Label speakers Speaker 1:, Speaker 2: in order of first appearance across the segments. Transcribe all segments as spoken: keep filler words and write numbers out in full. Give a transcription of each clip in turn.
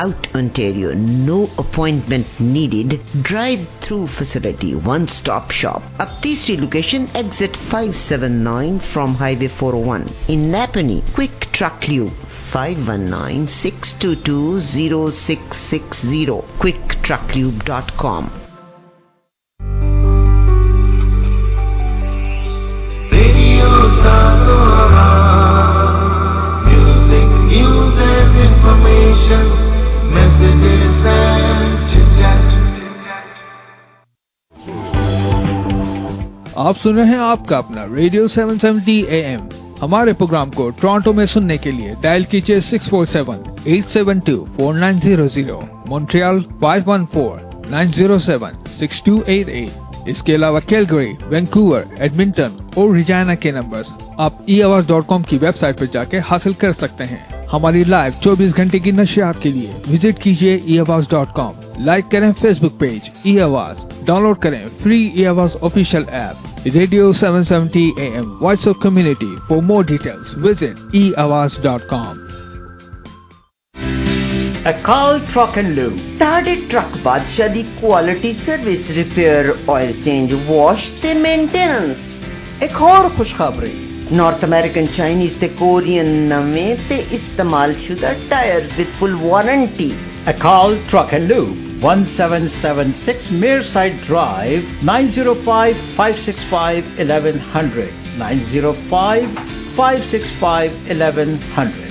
Speaker 1: Out Ontario, no appointment needed. Drive-through facility, one-stop shop. Ab teesri location, exit five seventy-nine from Highway four oh one. In Napanee, Quick Truck Lube, five one nine, six two two, zero six six zero. quick truck lube dot com.
Speaker 2: Radio Satora, music, news and information. Messages and chit-chat.
Speaker 3: आप सुन रहे हैं आपका अपना radio seven seventy A M. हमारे programme को Toronto में सुनने के लिए डायल कीजिए six four seven, eight seven two, four nine zero zero, Montreal five one four, nine zero seven, six two eight eight. इसके अलावा कैलगरी, वैंकूवर, एडमिंटन और रिजाना के नंबर्स आप ई आवाज डॉट कॉम की वेबसाइट पर जाके हासिल कर सकते हैं। हमारी लाइव चौबीस घंटे की नशियात के लिए विजिट कीजिए E Awaz dot com. Like करें Facebook page E Awaz, download करें free E Awaz official app radio seven seventy A M voice of community. For more details visit E Awaz dot com.
Speaker 1: Akal Truck and Lube, ਤੁਹਾਡੇ truck ਬਾਦਸ਼ਾਹ ਦੀ quality service, repair, oil change, wash ਤੇ maintenance.
Speaker 4: ਇੱਕ ਹੋਰ ਖੁਸ਼ਖਬਰੀ,
Speaker 1: North American, Chinese ਤੇ Korean ਨਵੇਂ ਤੇ ਇਸਤੇਮਾਲ ਸ਼ੁਦਾ tyres with full warranty.
Speaker 4: Akal Truck and Lube, seventeen seventy-six Mearside Drive, nine zero five, five six five, eleven hundred, nine zero five, five six five, eleven hundred।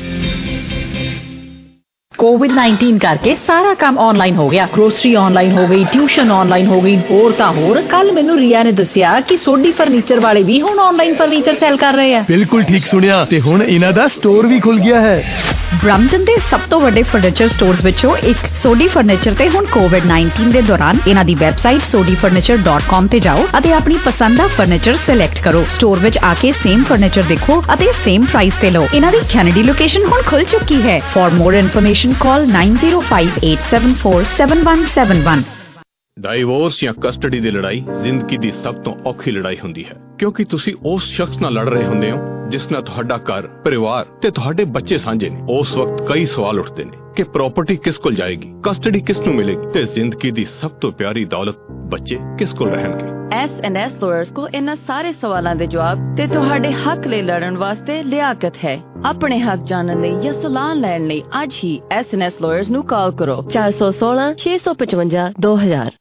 Speaker 5: Covid nineteen ਕਰਕੇ ਸਾਰਾ ਕੰਮ online ਹੋ ਗਿਆ। Grocery online ਹੋ ਗਈ, tuition online ਹੋ ਗਈ, ਹੋਰ ਤਾਂ ਹੋਰ। ਕੱਲ ਮੈਨੂੰ ਰੀਆ ਨੇ ਦੱਸਿਆ ਕਿ ਸੋਢੀ ਫਰਨੀਚਰ ਵਾਲੇ ਵੀ ਹੁਣ ਆਨਲਾਈਨ ਫਰਨੀਚਰ ਸੈਲ ਕਰ ਰਹੇ ਆ।
Speaker 6: ਬਿਲਕੁਲ ਠੀਕ ਸੁਣਿਆ, ਤੇ ਹੁਣ ਇਹਨਾਂ ਦਾ ਸਟੋਰ ਵੀ ਖੁੱਲ ਗਿਆ ਹੈ।
Speaker 5: ਬ੍ਰੈਂਪਟਨ ਦੇ ਸਭ ਤੋਂ ਵੱਡੇ ਫਰਨੀਚਰ ਸਟੋਰਸ ਵਿੱਚੋਂ ਇੱਕ ਸੋਢੀ ਫਰਨੀਚਰ ਤੇ ਹੁਣ ਕੋਵਿਡ ਨਾਈਨਟੀਨ ਦੇ ਦੌਰਾਨ ਇਹਨਾਂ ਦੀ website Sodhi furniture dot com ਤੇ ਜਾਓ ਅਤੇ ਆਪਣੀ ਪਸੰਦ ਦਾ ਫਰਨੀਚਰ ਸਿਲੈਕਟ ਕਰੋ। ਸਟੋਰ ਵਿੱਚ ਆ ਕੇ ਸੇਮ ਫਰਨੀਚਰ ਦੇਖੋ ਅਤੇ ਸੇਮ ਪ੍ਰਾਈਸ ਤੇ ਲਓ। ਇਹਨਾਂ ਦੀ ਕੈਨੇਡੀ ਲੋਕੇਸ਼ਨ ਹੁਣ ਖੁੱਲ ਚੁੱਕੀ ਹੈ। For more information call nine zero five, eight seven four, seven one seven one।
Speaker 7: Divorce ਜਾਂ ਕਸਟਡੀ ਦੀ ਲੜਾਈ ਜ਼ਿੰਦਗੀ ਦੀ ਸਭ ਤੋਂ ਔਖੀ ਲੜਾਈ ਹੁੰਦੀ ਹੈ, ਕਿਉਂਕਿ ਤੁਸੀਂ ਉਸ ਸ਼ਖਸ ਨਾਲ ਲੜ ਰਹੇ ਹੁੰਦੇ ਹੋ ਜਿਸ ਨਾਲ ਤੁਹਾਡਾ ਘਰ, ਪਰਿਵਾਰ ਤੇ ਤੁਹਾਡੇ ਬੱਚੇ ਸਾਂਝੇ ਨੇ। ਉਸ ਵਕਤ ਕਈ ਸਵਾਲ ਉੱਠਦੇ ਨੇ ਕਿ ਪ੍ਰਾਪਰਟੀ ਕਿਸ ਕੋਲ ਜਾਏਗੀ, ਕਸਟਡੀ ਕਿਸ ਨੂੰ ਮਿਲੇਗੀ ਤੇ ਜ਼ਿੰਦਗੀ ਦੀ ਸਭ ਤੋਂ ਪਿਆਰੀ ਦੌਲਤ ਬੱਚੇ ਕਿਸ ਕੋਲ ਰਹਿਣਗੇ।
Speaker 8: ਐਸ ਐਂਡ ਐਸ ਲਾਇਰਸ ਕੋ ਇਹਨਾਂ ਸਾਰੇ ਸਵਾਲਾਂ ਦੇ ਜਵਾਬ ਤੇ ਤੁਹਾਡੇ ਹੱਕ ਲਈ ਲੜਨ ਵਾਸਤੇ ਲਿਆਕਤ ਹੈ। ਆਪਣੇ ਹੱਕ ਜਾਣਨ ਲਈ ਜਾਂ ਸਲਾਹ ਲੈਣ ਲਈ ਅੱਜ ਹੀ ਐਸ ਐਂਡ ਐਸ ਲਾਇਰਸ ਨੂੰ ਕਾਲ ਕਰੋ four one six, six five five, two thousand।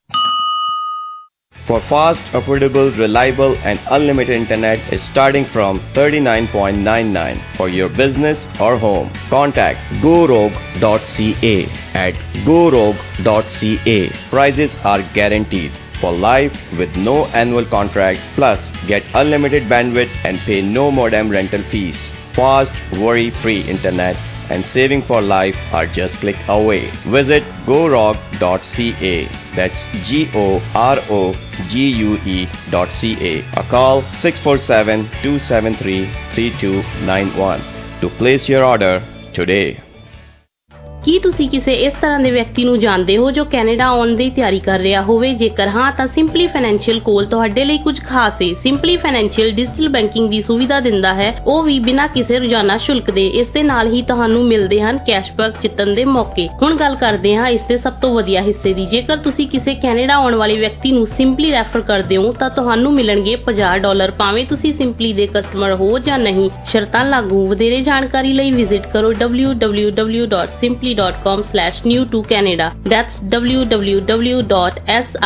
Speaker 9: For fast, affordable, reliable and unlimited internet is starting from thirty-nine ninety-nine for your business or home. Contact go rogue dot c a at go rogue dot c a. Prices are guaranteed for life with no annual contract, plus get unlimited bandwidth and pay no modem rental fees. Fast, worry-free internet and saving for life are just click away. Visit go rogue dot c a. That's G O R O G U E dot C A. Or call six four seven, two seven three, three two nine one to place your order today.
Speaker 10: ਕੀ ਤੁਸੀਂ ਕਿਸੇ ਇਸ ਤਰ੍ਹਾਂ ਦੇ ਵਿਅਕਤੀ ਨੂੰ ਜਾਣਦੇ ਹੋ ਜੋ ਕੈਨੇਡਾ ਆਉਣ ਦੀ ਤਿਆਰੀ ਕਰ ਰਿਹਾ ਹੋਵੇ? ਜੇਕਰ ਹਾਂ ਤਾਂ ਸਿੰਪਲੀ ਫਾਈਨੈਂਸ਼ੀਅਲ ਕੋਲ ਤੁਹਾਡੇ ਲਈ ਕੁਝ ਖਾਸ ਹੈ। ਸਿੰਪਲੀ ਫਾਈਨੈਂਸ਼ੀਅਲ ਡਿਜੀਟਲ ਬੈਂਕਿੰਗ ਦੀ ਸੁਵਿਧਾ ਦਿੰਦਾ ਹੈ, ਉਹ ਵੀ ਬਿਨਾਂ ਕਿਸੇ ਰੋਜ਼ਾਨਾ ਸ਼ੁਲਕ ਦੇ। ਇਸ ਦੇ ਨਾਲ ਹੀ ਤੁਹਾਨੂੰ ਮਿਲਦੇ ਹਨ ਕੈਸ਼ਬੈਕ ਜਿੱਤਣ ਦੇ ਮੌਕੇ। ਹੁਣ ਗੱਲ ਕਰਦੇ ਹਾਂ ਇਸ ਦੇ ਸਭ ਤੋਂ ਵਧੀਆ ਹਿੱਸੇ ਦੀ। ਜੇਕਰ ਤੁਸੀਂ ਕਿਸੇ ਕੈਨੇਡਾ ਆਉਣ ਵਾਲੇ ਵਿਅਕਤੀ ਨੂੰ ਸਿੰਪਲੀ ਰੈਫਰ ਕਰਦੇ ਹੋ ਤਾਂ ਤੁਹਾਨੂੰ ਮਿਲਣਗੇ ਪੰਜਾਹ ਡਾਲਰ, ਭਾਵੇਂ ਤੁਸੀਂ ਸਿੰਪਲੀ ਦੇ ਕਸਟਮਰ ਹੋ ਜਾਂ ਨਹੀਂ। ਸ਼ਰਤਾਂ ਲਾਗੂ। ਵਧੇਰੇ ਜਾਣਕਾਰੀ ਲਈ ਵਿਜ਼ਿਟ ਕਰੋ w w w dot simply dot com slash new to Canada. That's w w w dot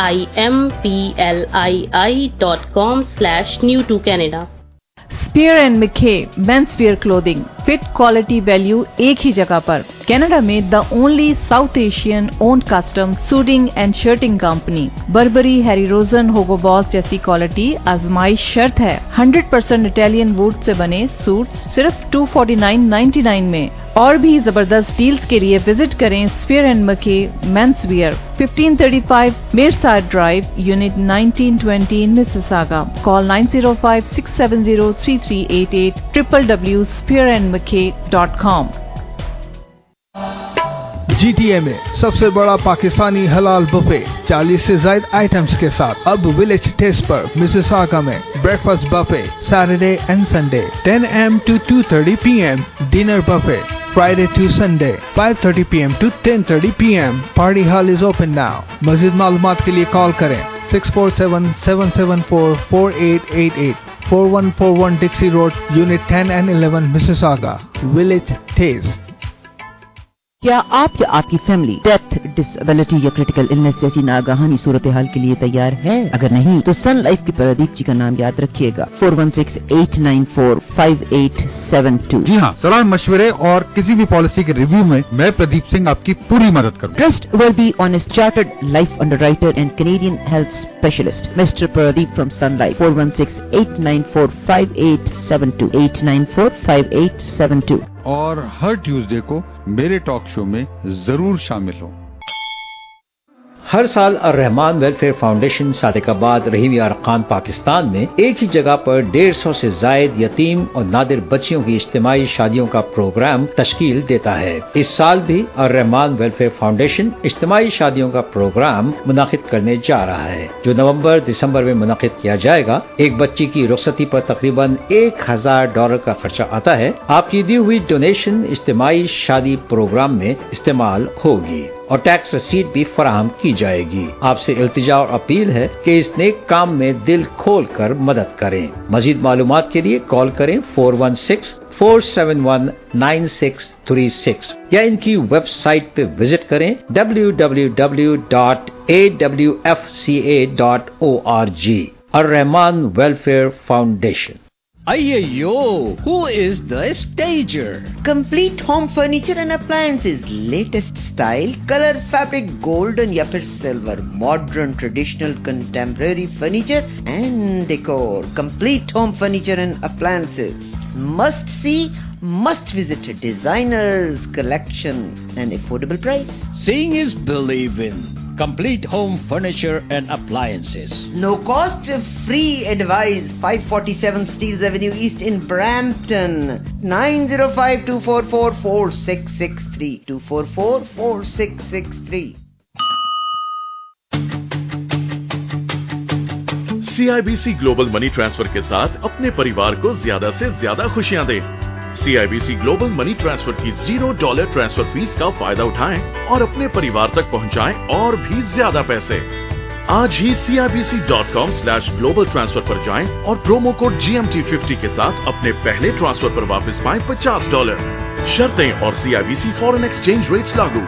Speaker 10: simpli dot com slash new to Canada.
Speaker 11: Spear and Mackay men's wear clothing, fit quality value एक ही जगह पर। Canada में the only South Asian owned custom suiting and shirting company। Burberry, Harry Rosen, Hugo Boss जैसी quality आजमाइश शर्त है। hundred percent Italian wood से बने सूट सिर्फ two forty-nine ninety-nine में। और भी जबरदस्त डील्स के लिए विजिट करें Spear and Mackay Men's Wear, fifteen thirty-five Mearside Drive, Unit nineteen twenty in Mississauga. Call nine zero five, six seven zero, three three eight eight, w w w dot spear and mackay dot com।
Speaker 3: G T A में सबसे बड़ा पाकिस्तानी हलाल buffet चालीस से ज्यादा items के साथ अब विलेज टेस्ट पर मिसिसागा में breakfast buffet Saturday and Sunday ten a m to two thirty p m, dinner buffet Friday to Sunday, five thirty p m to ten thirty p m Party hall is open now. मज़ीद मालूमात के लिए call करें six four seven, seven seven four, four eight eight eight. four one four one Dixie Road, Unit ten and eleven, Mississauga, Village, Taze.
Speaker 12: क्या आप या आपकी family death, disability या क्रिटिकल इलनेस जैसी नागाहानी सूरत हाल के लिए तैयार है? अगर नहीं तो सन लाइफ के प्रदीप जी का नाम याद रखिएगा four one six, eight nine four, five eight seven two.
Speaker 13: जी हाँ, सलाह मशवरे और किसी भी पॉलिसी के रिव्यू में मैं प्रदीप सिंह आपकी पूरी मदद करूँगा।
Speaker 12: Trustworthy honest chartered life underwriter and Canadian health specialist mister Pradeep from Sun Life four one six, eight nine four, five eight seven two, eight nine four, five eight seven two.
Speaker 13: और हर Tuesday को मेरे talk show में जरूर शामिल हो।
Speaker 4: हर साल अर रहमान वेलफेयर फाउंडेशन सादिकाबाद रहीमी अरकान पाकिस्तान में एक ही जगह पर डेढ़ सौ से जायद यतीम और नादिर बच्चियों की इज्तिमाई शादियों का प्रोग्राम तश्कील देता है। इस साल भी अर रहमान वेलफेयर फाउंडेशन इज्तिमाई शादियों का प्रोग्राम मुनाकिद करने जा रहा है, जो नवंबर दिसंबर में मुनाकिद किया जाएगा। एक बच्ची की रुखसती पर तकरीबन एक हजार डॉलर का खर्चा आता है। आपकी दी हुई डोनेशन इज्तिमाई शादी प्रोग्राम में इस्तेमाल होगी और टैक्स रसीद भी फराहम की जाएगी। आपसे इल्तिजा और अपील है कि इस नेक काम में दिल खोल कर मदद करें। मजीद मालूमात के लिए कॉल करें four one six, four seven one, nine six three six या इनकी वेबसाइट पे विजिट करें W W W dot A W F C A dot O R G. Ar Rahman welfare foundation.
Speaker 14: Ayyo, who is the stager?
Speaker 1: Complete home furniture and appliances, latest style, color, fabric, golden या फिर silver, modern, traditional, contemporary furniture and decor. Complete home furniture and appliances. Must see, must visit designers collection and affordable price.
Speaker 14: Seeing is believing. Complete home furniture and appliances.
Speaker 1: No cost, free advice. five forty-seven Steeles Avenue East in Brampton. nine zero five, two four four, four six six three. two four four, four six six three.
Speaker 15: C I B C global money transfer के साथ अपने परिवार को ज्यादा से ज्यादा खुशियां दें। C I B C global money transfer की जीरो डॉलर ट्रांसफर फीस का फायदा उठाएं और अपने परिवार तक पहुंचाएं और भी ज्यादा पैसे। आज ही C I B C dot com slash global transfer पर जाएं और promo code G M T fifty के साथ अपने पहले ट्रांसफर पर वापस पाएं पचास डॉलर। शर्तें और C I B C foreign exchange rates लागू।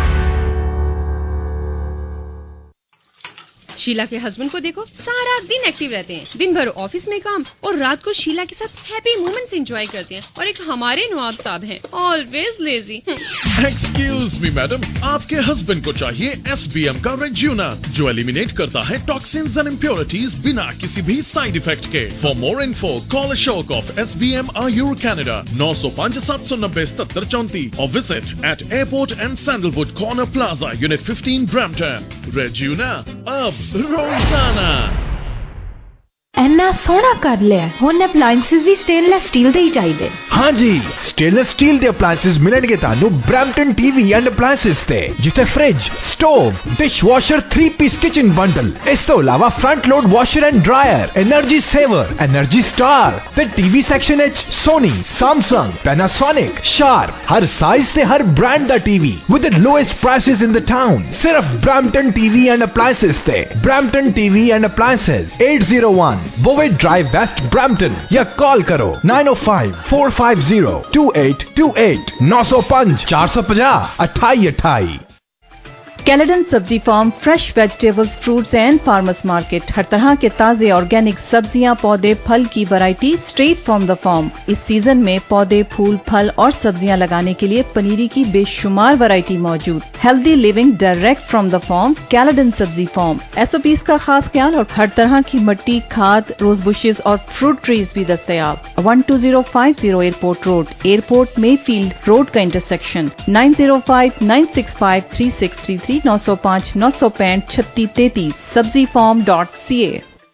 Speaker 16: शीला के हस्बैंड को देखो, सारा दिन एक्टिव रहते हैं, दिन भर ऑफिस में काम और रात को शीला के साथ हैप्पी मोमेंट्स एंजॉय करते हैं। और एक हमारे नवाब साहब हैं, always lazy.
Speaker 15: Excuse me madam, आपके हस्बैंड को चाहिए S B M का रेज्यूना, जो एलिमिनेट करता है टॉक्सिन्स एंड इम्प्योरिटीज बिना किसी भी साइड इफेक्ट के। For more info call Ashok of S B M Ayur Canada नौ सौ पाँच, सात सौ नब्बे, सत्तर चौंतीस और visit at Airport and Sandalwood corner plaza unit fifteen Brampton. रेज्यूना अब रोजाना।
Speaker 17: इन्ना सोहना कर लिया हुण अप्लायंसेस भी स्टेनलेस स्टील दे ही चाहिए।
Speaker 6: हाँ जी, स्टेनलेस स्टील ਦੇ ਅਪਲਾਈਐਂਸਸ ਮਿਲਣਗੇ ਤੁਹਾਨੂੰ ਬ੍ਰੈਂਪਟਨ ਟੀਵੀ ਐਂਡ ਅਪਲਾਈਐਂਸਸ ਤੇ, ਜਿੱਥੇ fridge, stove, dishwasher, three piece kitchen bundle, ਇਸ ਤੋਂ ਇਲਾਵਾ front load washer and dryer, energy saver, energy star ਤੇ ਟੀਵੀ ਸੈਕਸ਼ਨ ਵਿੱਚ ਸੋਨੀ, ਸੈਮਸੰਗ, ਪੈਨਾਸੋਨਿਕ, ਸ਼ਾਰਪ, ਹਰ ਸਾਈਜ਼ ਤੇ ਹਰ ਬ੍ਰਾਂਡ ਦਾ TV with the lowest prices in the town. सिर्फ ब्रैम्पटन टीवी एंड अप्लायंसेस ਤੇ। Brampton TV and appliances at zero one Bovett Drive West Brampton या call करो nine oh five, four five zero, two eight two eight नौ सौ पाँच, चार सौ पचास, अट्ठाई अट्ठाई।
Speaker 11: Caledon Sabzi farm, fresh vegetables, fruits and farmers market, हर तरह के ताजे ऑर्गेनिक सब्जियां, पौधे, फल की variety straight from the farm. इस सीजन में पौधे, फूल, फल और सब्जियां लगाने के लिए पनीरी की बेशुमार वैरायटी मौजूद। Healthy living direct from the farm, Caledon Sabzi farm. SOPs का खास ख्याल और हर तरह की मिट्टी, खाद, रोज बुशेस और फ्रूट ट्रीज भी दस्तयाब। One two zero five zero Airport Road, Airport Mayfield Road का intersection. Nine zero five nine six five three six three three नौ सौ पाँच, नौ सौ पैंठ, छत्तीस तैतीस। सब्जी फार्म डॉट सी ए।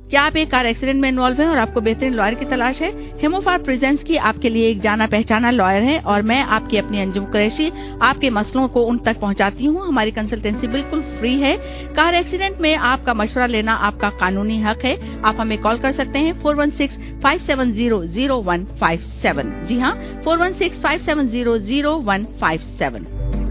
Speaker 18: क्या आप एक कार एक्सीडेंट में इन्वॉल्व हैं और आपको बेहतरीन लॉयर की तलाश है? हिमोफार प्रेजेंट्स की आपके लिए एक जाना पहचाना लॉयर है और मैं आपकी अपनी अंजुम कुरैशी आपके मसलों को उन तक पहुंचाती हूं। हमारी कंसल्टेंसी बिल्कुल फ्री है। कार एक्सीडेंट में आपका मशवरा लेना आपका कानूनी हक है। आप हमें कॉल कर सकते हैं four one six five seven zero zero one five seven. जी हाँ, four one six five seven zero zero one five seven.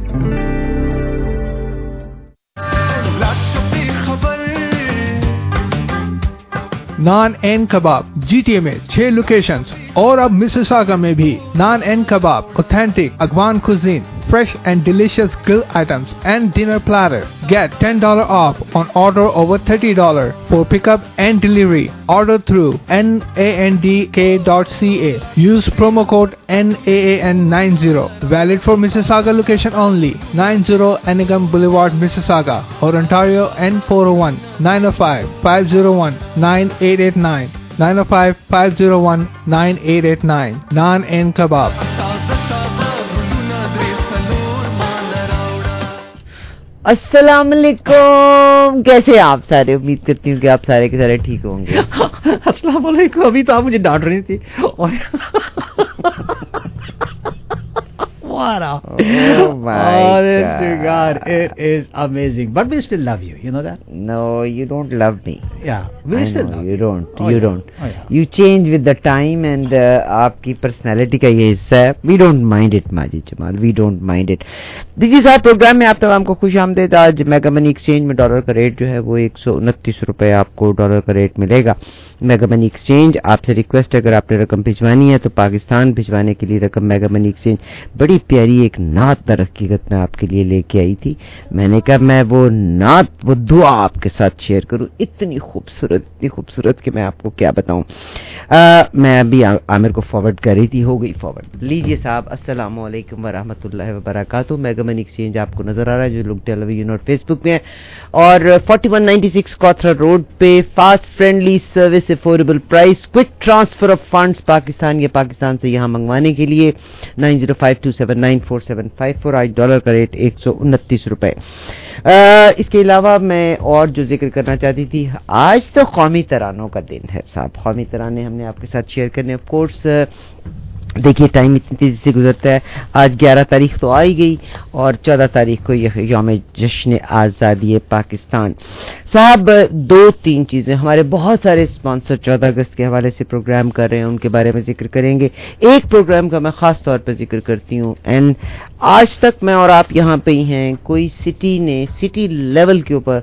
Speaker 3: Naan and Kabob GTA में छह लोकेशंस और अब मिसिसागा में भी। Naan and Kabob authentic Afghan cuisine, fresh and delicious grill items and dinner platter. Get ten dollars off on order over thirty dollars for pickup and delivery. Order through nandk dot c a. Use promo code N A A N ninety. Valid for Mississauga location only. ninety Anigam Boulevard, Mississauga, or Ontario N four oh one, nine oh five, five oh one, nine eight eight nine. nine oh five, five oh one, nine eight eight nine. Naan and Kebab.
Speaker 1: अस्सलाम वालेकुम, कैसे आप सारे? उम्मीद करती हूँ कि आप सारे के सारे ठीक होंगे।
Speaker 4: अस्सलाम वालेकुम। अभी तो आप मुझे डांट रही थी और Wow.
Speaker 1: Oh my
Speaker 4: Honest to
Speaker 1: God.
Speaker 4: God, it is amazing. But we still love you, you know that?
Speaker 1: No, you don't love me.
Speaker 4: Yeah, we
Speaker 1: I
Speaker 4: still
Speaker 1: know,
Speaker 4: love
Speaker 1: you. don't.
Speaker 4: Oh,
Speaker 1: you
Speaker 4: yeah.
Speaker 1: don't.
Speaker 4: Oh, yeah.
Speaker 1: You change with the time and uh, आपकी personality का ये हिस्सा है. We don't mind it, Majid Jamal. We don't mind it. देखिए साहब, programme में आप तमाम को खुश आमदीद। आज मेगा मनी एक्सचेंज में डॉलर का रेट जो है वो एक सौ उनतीस रुपए आपको डॉलर का रेट मिलेगा। मेगा मनी एक्सचेंज आपसे रिक्वेस्ट है, अगर आपने रकम भिजवानी है तो पाकिस्तान भिजवाने के लिए रकम मेगा मनी एक्सचेंज बड़ी प्यारी एक नात हकीकत में आपके लिए लेके आई थी। मैंने कहा मैं वो नात वो दुआ आपके साथ शेयर करूं, इतनी खूबसूरत इतनी खूबसूरत कि मैं आपको क्या बताऊं। मैं अभी आ, आमिर को फॉरवर्ड कर रही थी, हो गई फॉरवर्ड। लीजिए साहब, अस्सलाम वालेकुम व रहमतुल्लाहि व बरकातहू। मेगा मनी एक्सचेंज आपको नजर आ रहा है जो लोग टेलीविजन और फेसबुक में है, और forty one ninety six Cawthra Road पे fast friendly service, affordable price, quick transfer of funds Pakistan या पाकिस्तान से यहां मंगवाने के लिए nine zero five two seven nine four seven five four. आज डॉलर का रेट एक सौ उनतीस रुपए। इसके अलावा मैं और जो जिक्र करना चाहती थी, आज तो कौमी तरानों का दिन है साहब। कौमी तराने हमने आपके साथ शेयर करने, ऑफ कोर्स देखिए टाइम इतनी तेजी से गुजरता है। आज ग्यारह तारीख तो आ ही गई और चौदह तारीख को यह यौम जश्न आज़ादी पाकिस्तान। साहब दो तीन चीज़ें, हमारे बहुत सारे स्पॉन्सर चौदह अगस्त के हवाले से प्रोग्राम कर रहे हैं, उनके बारे में जिक्र करेंगे। एक प्रोग्राम का मैं ख़ास तौर पर जिक्र करती हूँ, एंड आज तक मैं और आप यहाँ पे ही हैं, कोई सिटी ने सिटी लेवल के ऊपर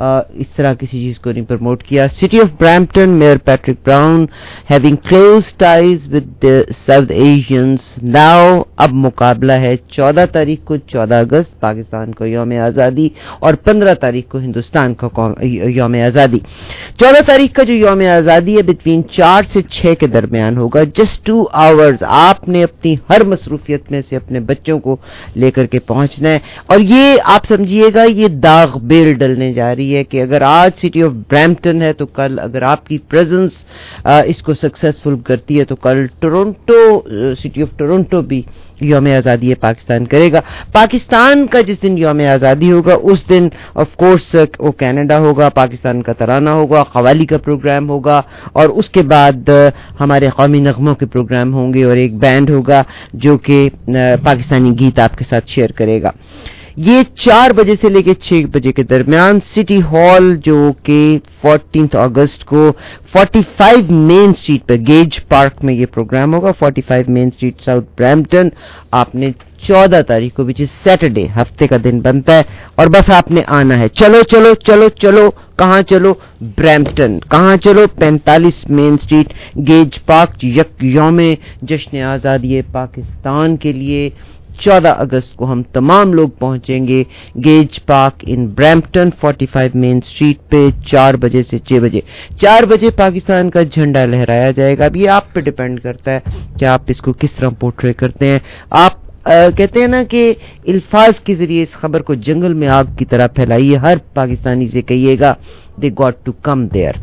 Speaker 1: इस तरह किसी चीज़ को नहीं प्रमोट किया। City of Brampton, mayor Patrick Brown having close ties with South Asians now. अब मुकाबला है चौदह तारीख को, चौदह अगस्त पाकिस्तान को यौम आज़ादी, और पंद्रह तारीख को हिंदुस्तान का यौम आज़ादी। चौदह तारीख का जो यौम आज़ादी है बिटवीन चार से छह के दरमियान होगा। जस्ट टू आवर्स आपने अपनी हर मसरूफियत में से अपने बच्चों को लेकर के पहुंचना है, और ये आप समझिएगा ये दाग बेल डलने जा रही है कि अगर आज सिटी ऑफ ब्रैम्पटन है तो कल अगर आपकी प्रेजेंस इसको सक्सेसफुल करती है तो कल टोरंटो, सिटी ऑफ टोरंटो भी यौम आज़ादी पाकिस्तान करेगा। पाकिस्तान का जिस दिन यौम आज़ादी होगा उस दिन ऑफ कोर्स वो कनाडा होगा, पाकिस्तान का तराना होगा, कवाली का प्रोग्राम होगा, और उसके बाद हमारे कौमी नगमों के प्रोग्राम होंगे, और एक बैंड होगा जो कि पाकिस्तानी गीत आपके साथ शेयर करेगा। ये चार बजे से लेकर छह बजे के दरमियान सिटी हॉल, जो कि चौदह अगस्त को पैंतालीस मेन स्ट्रीट पर गेज पार्क में ये प्रोग्राम होगा। पैंतालीस मेन स्ट्रीट, साउथ ब्रैम्पटन। आपने चौदह तारीख को विच इज सैटरडे, हफ्ते का दिन बनता है, और बस आपने आना है। चलो चलो चलो चलो, कहाँ चलो? ब्रैम्पटन। कहाँ चलो? पैंतालीस मेन स्ट्रीट गेज पार्क, यक यौम जश्न आज़ादी पाकिस्तान के लिए चौदह अगस्त को हम तमाम लोग पहुंचेंगे गेज पार्क इन ब्रैम्पटन, पैंतालीस मेन स्ट्रीट पे, चार बजे से छह बजे। चार बजे पाकिस्तान का झंडा लहराया जाएगा। अब ये आप पे डिपेंड करता है कि आप इसको किस तरह पोर्ट्रे करते हैं। आप आ, कहते हैं ना कि इल्फाज के जरिए इस खबर को जंगल में आग की तरह फैलाइए। हर पाकिस्तानी से कहिएगा they got to come there.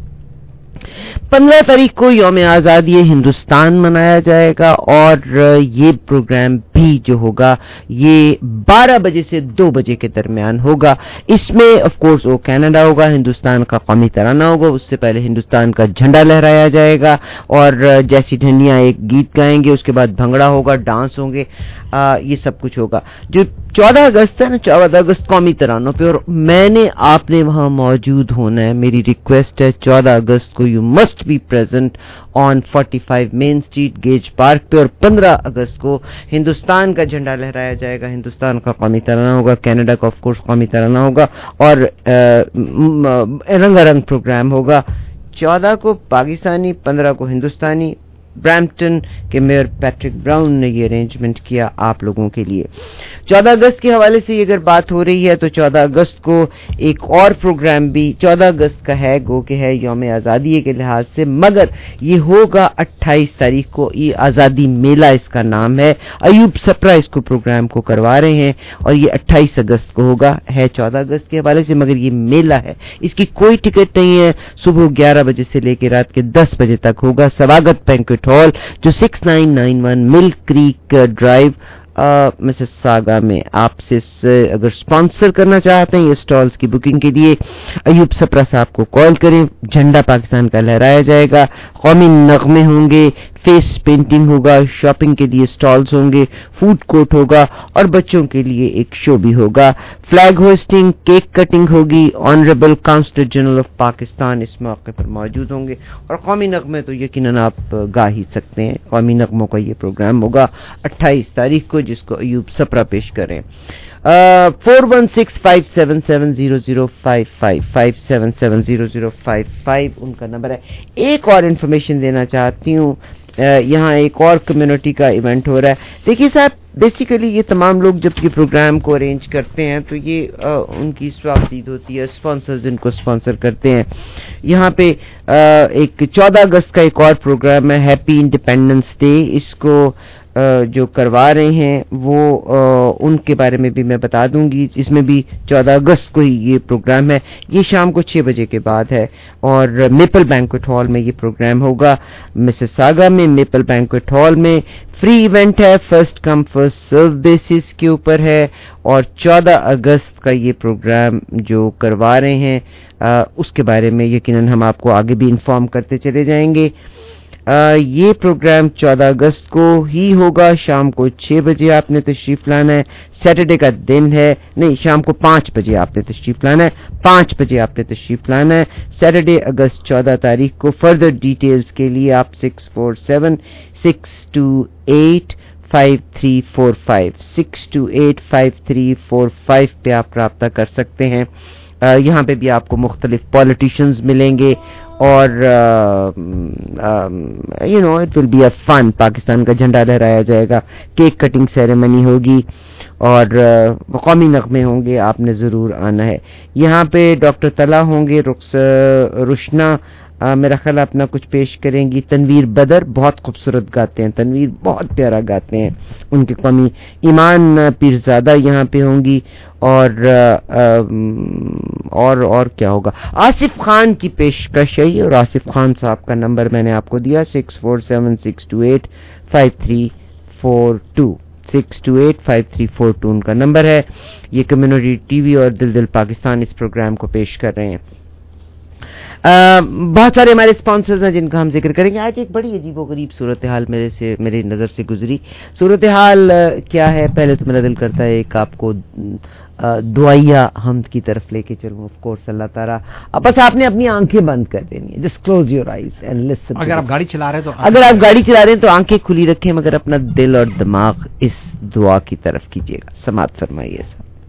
Speaker 1: पंद्रह तारीख को यौम आज़ादी हिंदुस्तान मनाया जाएगा, और ये प्रोग्राम भी जो होगा ये बारह बजे से दो बजे के दरमियान होगा. इसमें ऑफ कोर्स वो कनाडा होगा, हिंदुस्तान का कौमी तराना होगा, उससे पहले हिंदुस्तान का झंडा लहराया जाएगा और जैसी ढंडियां एक गीत गाएंगे, उसके बाद भंगड़ा होगा, डांस होंगे, आ, ये सब कुछ होगा. जो चौदह अगस्त है ना, चौदह अगस्त कौमी तरानों पे, और मैंने आपने वहां मौजूद होना है. मेरी रिक्वेस्ट है चौदह अगस्त को you must be present on पैंतालीस मेन स्ट्रीट गेज पार्क पे, और पंद्रह अगस्त को हिंदुस्तान का झंडा लहराया जाएगा, हिंदुस्तान का कौमी तराना होगा, कनाडा का ऑफ कोर्स कौमी तराना होगा और रंगारंग प्रोग्राम होगा. चौदह को पाकिस्तानी, पंद्रह को हिंदुस्तानी. ब्रैम्पटन के मेयर पैट्रिक ब्राउन ने ये अरेंजमेंट किया आप लोगों के लिए. चौदह अगस्त के हवाले से अगर बात हो रही है तो चौदह अगस्त को एक और प्रोग्राम भी चौदह अगस्त का है, गो के है यौम आज़ादी के लिहाज से, मगर ये होगा अट्ठाईस तारीख को. ये आज़ादी मेला इसका नाम है. अयूब सप्रा इसको प्रोग्राम को करवा रहे हैं और ये अट्ठाईस अगस्त को होगा. है चौदह अगस्त के हवाले से मगर ये मेला है, इसकी कोई टिकट नहीं है. सुबह ग्यारह बजे से लेकर रात के दस बजे तक होगा. स्वागत बैंक्वेट हॉल जो six nine nine one Mill Creek Drive Mississauga में. आपसे अगर स्पॉन्सर करना चाहते हैं ये स्टॉल्स की बुकिंग के लिए अयूब सप्रा साहब को कॉल करें. झंडा पाकिस्तान का लहराया जाएगा, कौमी नगमे होंगे, फेस पेंटिंग होगा, शॉपिंग के लिए स्टॉल्स होंगे, फूड कोर्ट होगा और बच्चों के लिए एक शो भी होगा. फ्लैग होस्टिंग, केक कटिंग होगी. Honourable counsellor general of Pakistan इस मौके पर मौजूद होंगे और कौमी नगमे तो यकीनन आप गा ही सकते हैं. कौमी नगमों का ये प्रोग्राम होगा अट्ठाईस तारीख को, जिसको अयूब सप्रा पेश करें. Four one six five seven seven zero zero five five five seven seven zero zero five five उनका नंबर है. एक और इन्फॉर्मेशन देना चाहती हूँ, यहाँ एक और कम्युनिटी का इवेंट हो रहा है. देखिए साहब, बेसिकली ये तमाम लोग जब ये प्रोग्राम को अरेंज करते हैं तो ये आ, उनकी स्वागत होती है, स्पॉन्सर्स इनको स्पॉन्सर करते हैं. यहाँ पे आ, एक चौदह अगस्त का एक और प्रोग्राम है, हैप्पी इंडिपेंडेंस डे. इसको जो करवा रहे हैं वो उनके बारे में भी मैं बता दूंगी. इसमें भी चौदह अगस्त को ही ये प्रोग्राम है. ये शाम को छह बजे के बाद है और मेपल बैंक्वेट हॉल में ये प्रोग्राम होगा. मिसिसागा में मेपल बैंक्वेट हॉल में फ्री इवेंट है, first come first serve basis के ऊपर है. और चौदह अगस्त का ये प्रोग्राम जो करवा रहे हैं आ, उसके बारे में यकीनन हम आपको आगे भी इन्फॉर्म करते चले जाएंगे. आ, ये प्रोग्राम चौदह अगस्त को ही होगा. शाम को छह बजे आपने तशरीफ लाना है. सैटरडे का दिन है, नहीं, शाम को पाँच बजे आपने तशरीफ लाना है. पाँच बजे आपने तशरीफ लाना है सैटरडे अगस्त चौदह तारीख को. फर्दर डिटेल्स के लिए आप six four seven six two eight five three four five six two eight five three four five पे आप रब्ता कर सकते हैं. यहाँ पे भी आपको मुख्तलिफ पॉलिटिशियंस मिलेंगे और you know it will be a fun. Pakistan का झंडा लहराया जाएगा, केक कटिंग सेरेमनी होगी और कौमी नगमे होंगे. आपने ज़रूर आना है. यहाँ पे डॉक्टर तला होंगे, रुख्स रुशना आ, मेरा ख्याल अपना कुछ पेश करेंगी. तनवीर बदर बहुत खूबसूरत गाते हैं, तनवीर बहुत प्यारा गाते हैं. उनके कौमी ईमान पीरजादा यहाँ पे होंगी और आ, आ, और और क्या होगा, आसिफ खान की पेशकश है और आसिफ खान साहब का नंबर मैंने आपको दिया six four seven six two eight five three four two six two eight five three four two उनका नंबर है. ये कम्युनिटी टीवी और दिल दिल पाकिस्तान इस प्रोग्राम को पेश कर रहे हैं. Uh, बहुत सारे हमारे स्पॉन्सर्स हैं जिनका हम जिक्र करेंगे. आज एक बड़ी अजीबोगरीब सूरत हाल मेरे से मेरी नज़र से गुजरी. सूरत हाल uh, क्या है, पहले तो मेरा दिल करता है एक आपको uh, दुआइया हमद की तरफ लेके चलूं. ऑफ कोर्स अल्लाह ताला, अब बस आपने अपनी आंखें बंद कर देनी है. Just close your eyes and listen.
Speaker 19: अगर आप गाड़ी चला रहे हैं तो
Speaker 1: अगर आप गाड़ी चला रहे हैं तो आंखें खुली रखें, मगर अपना दिल और दिमाग इस दुआ की तरफ कीजिएगा. समाअत फरमाइए.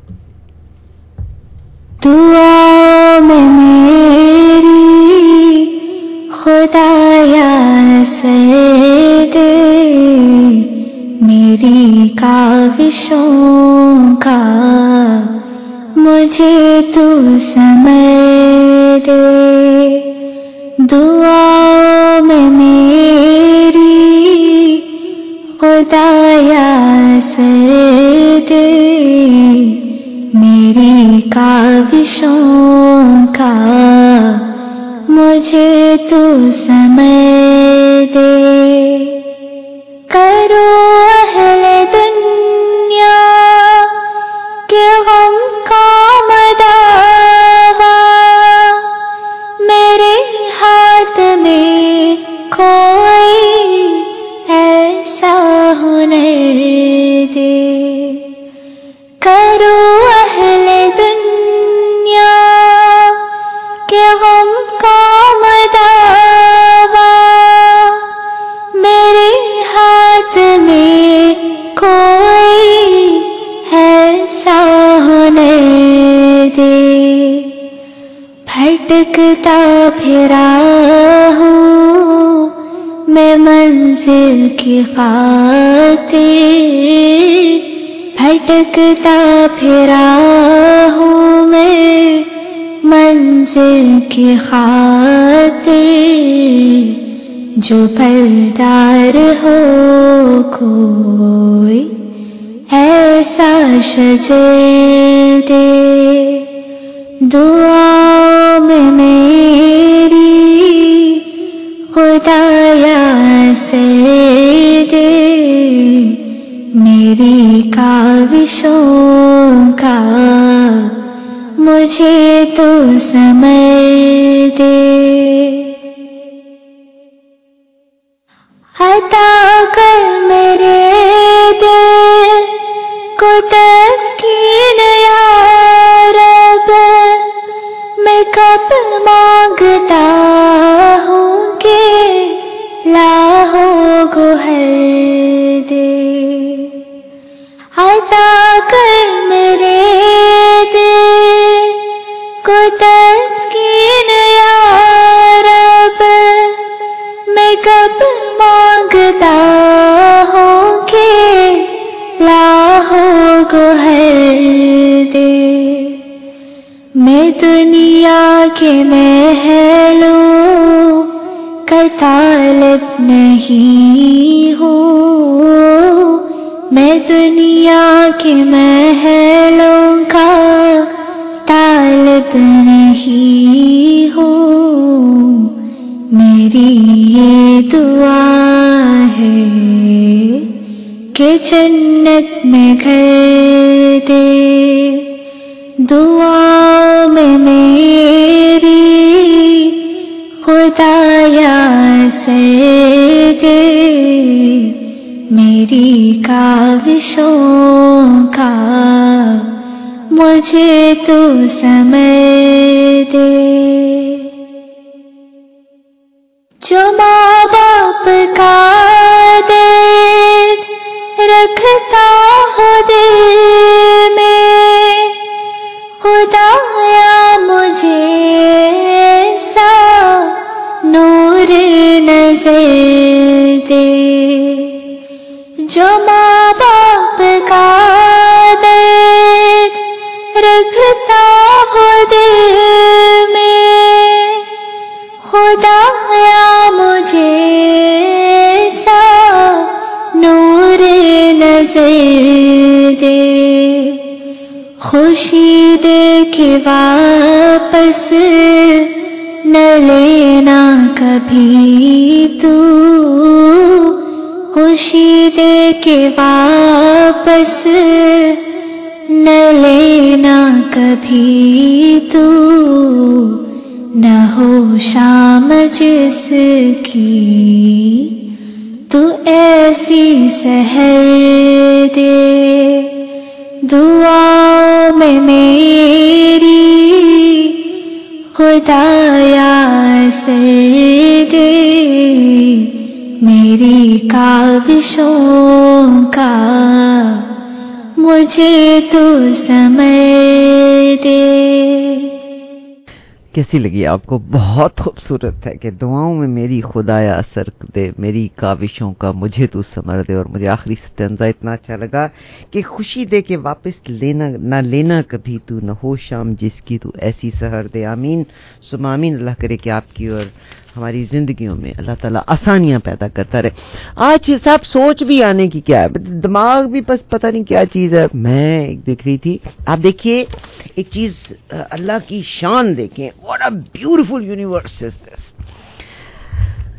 Speaker 20: दुआ में मेरी खुदाया सैद मेरी काविशों का मुझे तू समझ दे. दुआ में मेरी खुदाया सैद मेरी काविशों का मुझे तू समझ दे. کرو اہل دنیا کے غم کا مداوا، میرے ہاتھ میں کوئی ایسا ہنر دے، کرو اہل دنیا کے غم کا مداوا، میرے ہاتھ میں کوئی ایسا ہنر دے، بھٹکتا پھرا ہوں میں منزل کی خاطر، بھٹکتا پھرا ہوں میں منزل کی خاطر، جو پلدار ہو کوئی ایسا شجر دے، دعا میں میری خدایا سے دے، میری کاوشوں کا مجھے تو سمجھ دے، عطا کر میرے دل کو تسکین یا رب، میں کب مانگتا ہوں کہ لاہو گوہر دے، عطا کر میرے دل کو تسکین یا رب، میں کب مانگتا ہوں کہ لاہو گوہر دے، میں دنیا کے محلوں کا طالب نہیں ہوں، میں دنیا کے محلوں کا طالب نہیں ہوں، میری یہ دعا ہے کہ جنت میں گھر دے، دعا میں میری خدایا سے دے، میری کاوشوں کا مجھے تو سمجھ دے، جو ماں باپ کا درد رکھتا ہو دل میں، خدایا مجھے ایسا نور نظر دے، جو ماں باپ کا درد رکھتا ہو دل میں، خدایا مجھے ایسا نور نظر دے، خوشی دے کے واپس نہ لینا کبھی تو، خوشی دے کے واپس نہ لینا کبھی تو، نہ ہو شام جس کی تو ایسی سحر دے، دعا میں میری خدایا سر دے، میری کاوشوں کا مجھے تو سمجھ دے۔
Speaker 1: کیسی لگی آپ کو؟ بہت خوبصورت ہے کہ دعاؤں میں میری خدایا اثر دے، میری کاوشوں کا مجھے تو ثمر دے، اور مجھے آخری سٹنزا اتنا اچھا لگا کہ خوشی دے کے واپس لینا نہ لینا کبھی تو، نہ ہو شام جس کی تو ایسی سحر دے۔ آمین ثم آمین۔ اللہ کرے کہ آپ کی اور ہماری زندگیوں میں اللہ تعالیٰ آسانیاں پیدا کرتا رہے۔ آج صاحب سوچ بھی آنے کی کیا ہے، دماغ بھی بس پتہ نہیں کیا چیز ہے۔ میں ایک دیکھ رہی تھی، آپ دیکھیے ایک چیز، اللہ کی شان دیکھیں، what a beautiful universe is this۔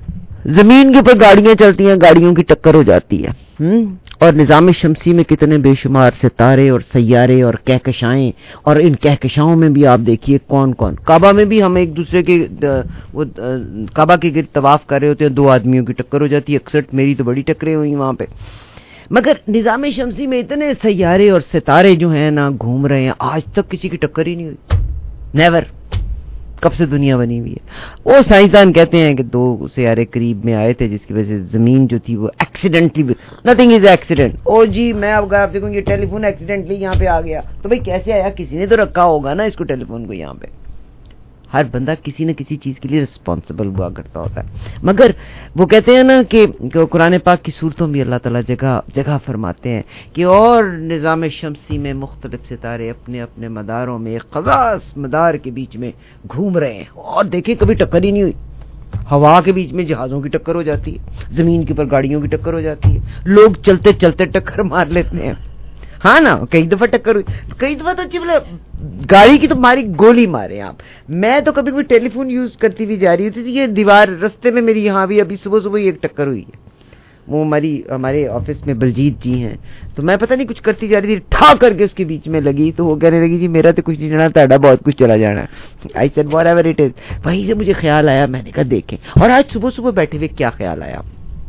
Speaker 1: زمین کے اوپر گاڑیاں چلتی ہیں, گاڑیوں کی ٹکر ہو جاتی ہے, ہم اور نظام شمسی میں کتنے بے شمار ستارے اور سیارے اور کہکشائیں, اور ان کہکشاؤں میں بھی آپ دیکھیے کون کون. کعبہ میں بھی ہم ایک دوسرے کے وہ کعبہ کے گرد طواف کر رہے ہوتے ہیں, دو آدمیوں کی ٹکر ہو جاتی ہے, اکثر میری تو بڑی ٹکریں ہوئی وہاں پہ. مگر نظام شمسی میں اتنے سیارے اور ستارے جو ہیں نا گھوم رہے ہیں, آج تک کسی کی ٹکر ہی نہیں ہوئی, نیور. کب سے دنیا بنی ہوئی ہے. وہ سائنسدان کہتے ہیں کہ دو سیارے قریب میں آئے تھے جس کی وجہ سے زمین جو تھی وہ ایکسیڈنٹلی, نتھنگ از ایکسیڈنٹ. او جی میں اب اگر آپ سے کہوں یہ ٹیلی فون ایکسیڈنٹلی یہاں پہ آ گیا تو بھائی کیسے آیا, کسی نے تو رکھا ہوگا نا اس کو ٹیلی فون کو یہاں پہ. ہر بندہ کسی نہ کسی چیز کے لیے رسپانسبل ہوا کرتا ہوتا ہے. مگر وہ کہتے ہیں نا کہ قرآن پاک کی صورتوں میں اللہ تعالیٰ جگہ جگہ فرماتے ہیں کہ اور نظام شمسی میں مختلف ستارے اپنے اپنے مداروں میں ایک خاص مدار کے بیچ میں گھوم رہے ہیں, اور دیکھیں کبھی ٹکر ہی نہیں ہوئی. ہوا کے بیچ میں جہازوں کی ٹکر ہو جاتی ہے, زمین کے اوپر گاڑیوں کی ٹکر ہو جاتی ہے, لوگ چلتے چلتے ٹکر مار لیتے ہیں. ہاں نا, کئی دفعہ ٹکر ہوئی, کئی دفعہ تو چبلے گاڑی کی تو ماری گولی مارے آپ. میں تو کبھی کبھی ٹیلی فون یوز کرتی ہوئی جا رہی ہوتی تھی, یہ دیوار رستے میں میری یہاں بھی ابھی صبح صبح ایک ٹکر ہوئی ہے. وہ ہماری ہمارے آفس میں بلجیت جی ہیں, تو میں پتہ نہیں کچھ کرتی جا رہی تھی, ٹھا کر کے اس کے بیچ میں لگی, تو وہ کہنے لگی جی میرا تو کچھ نہیں جانا, تہاڈا بہت کچھ چلا جانا. I said whatever it is. وہیں سے مجھے خیال آیا, میں نے کہا دیکھیں. اور آج صبح صبح بیٹھے ہوئے کیا خیال آیا,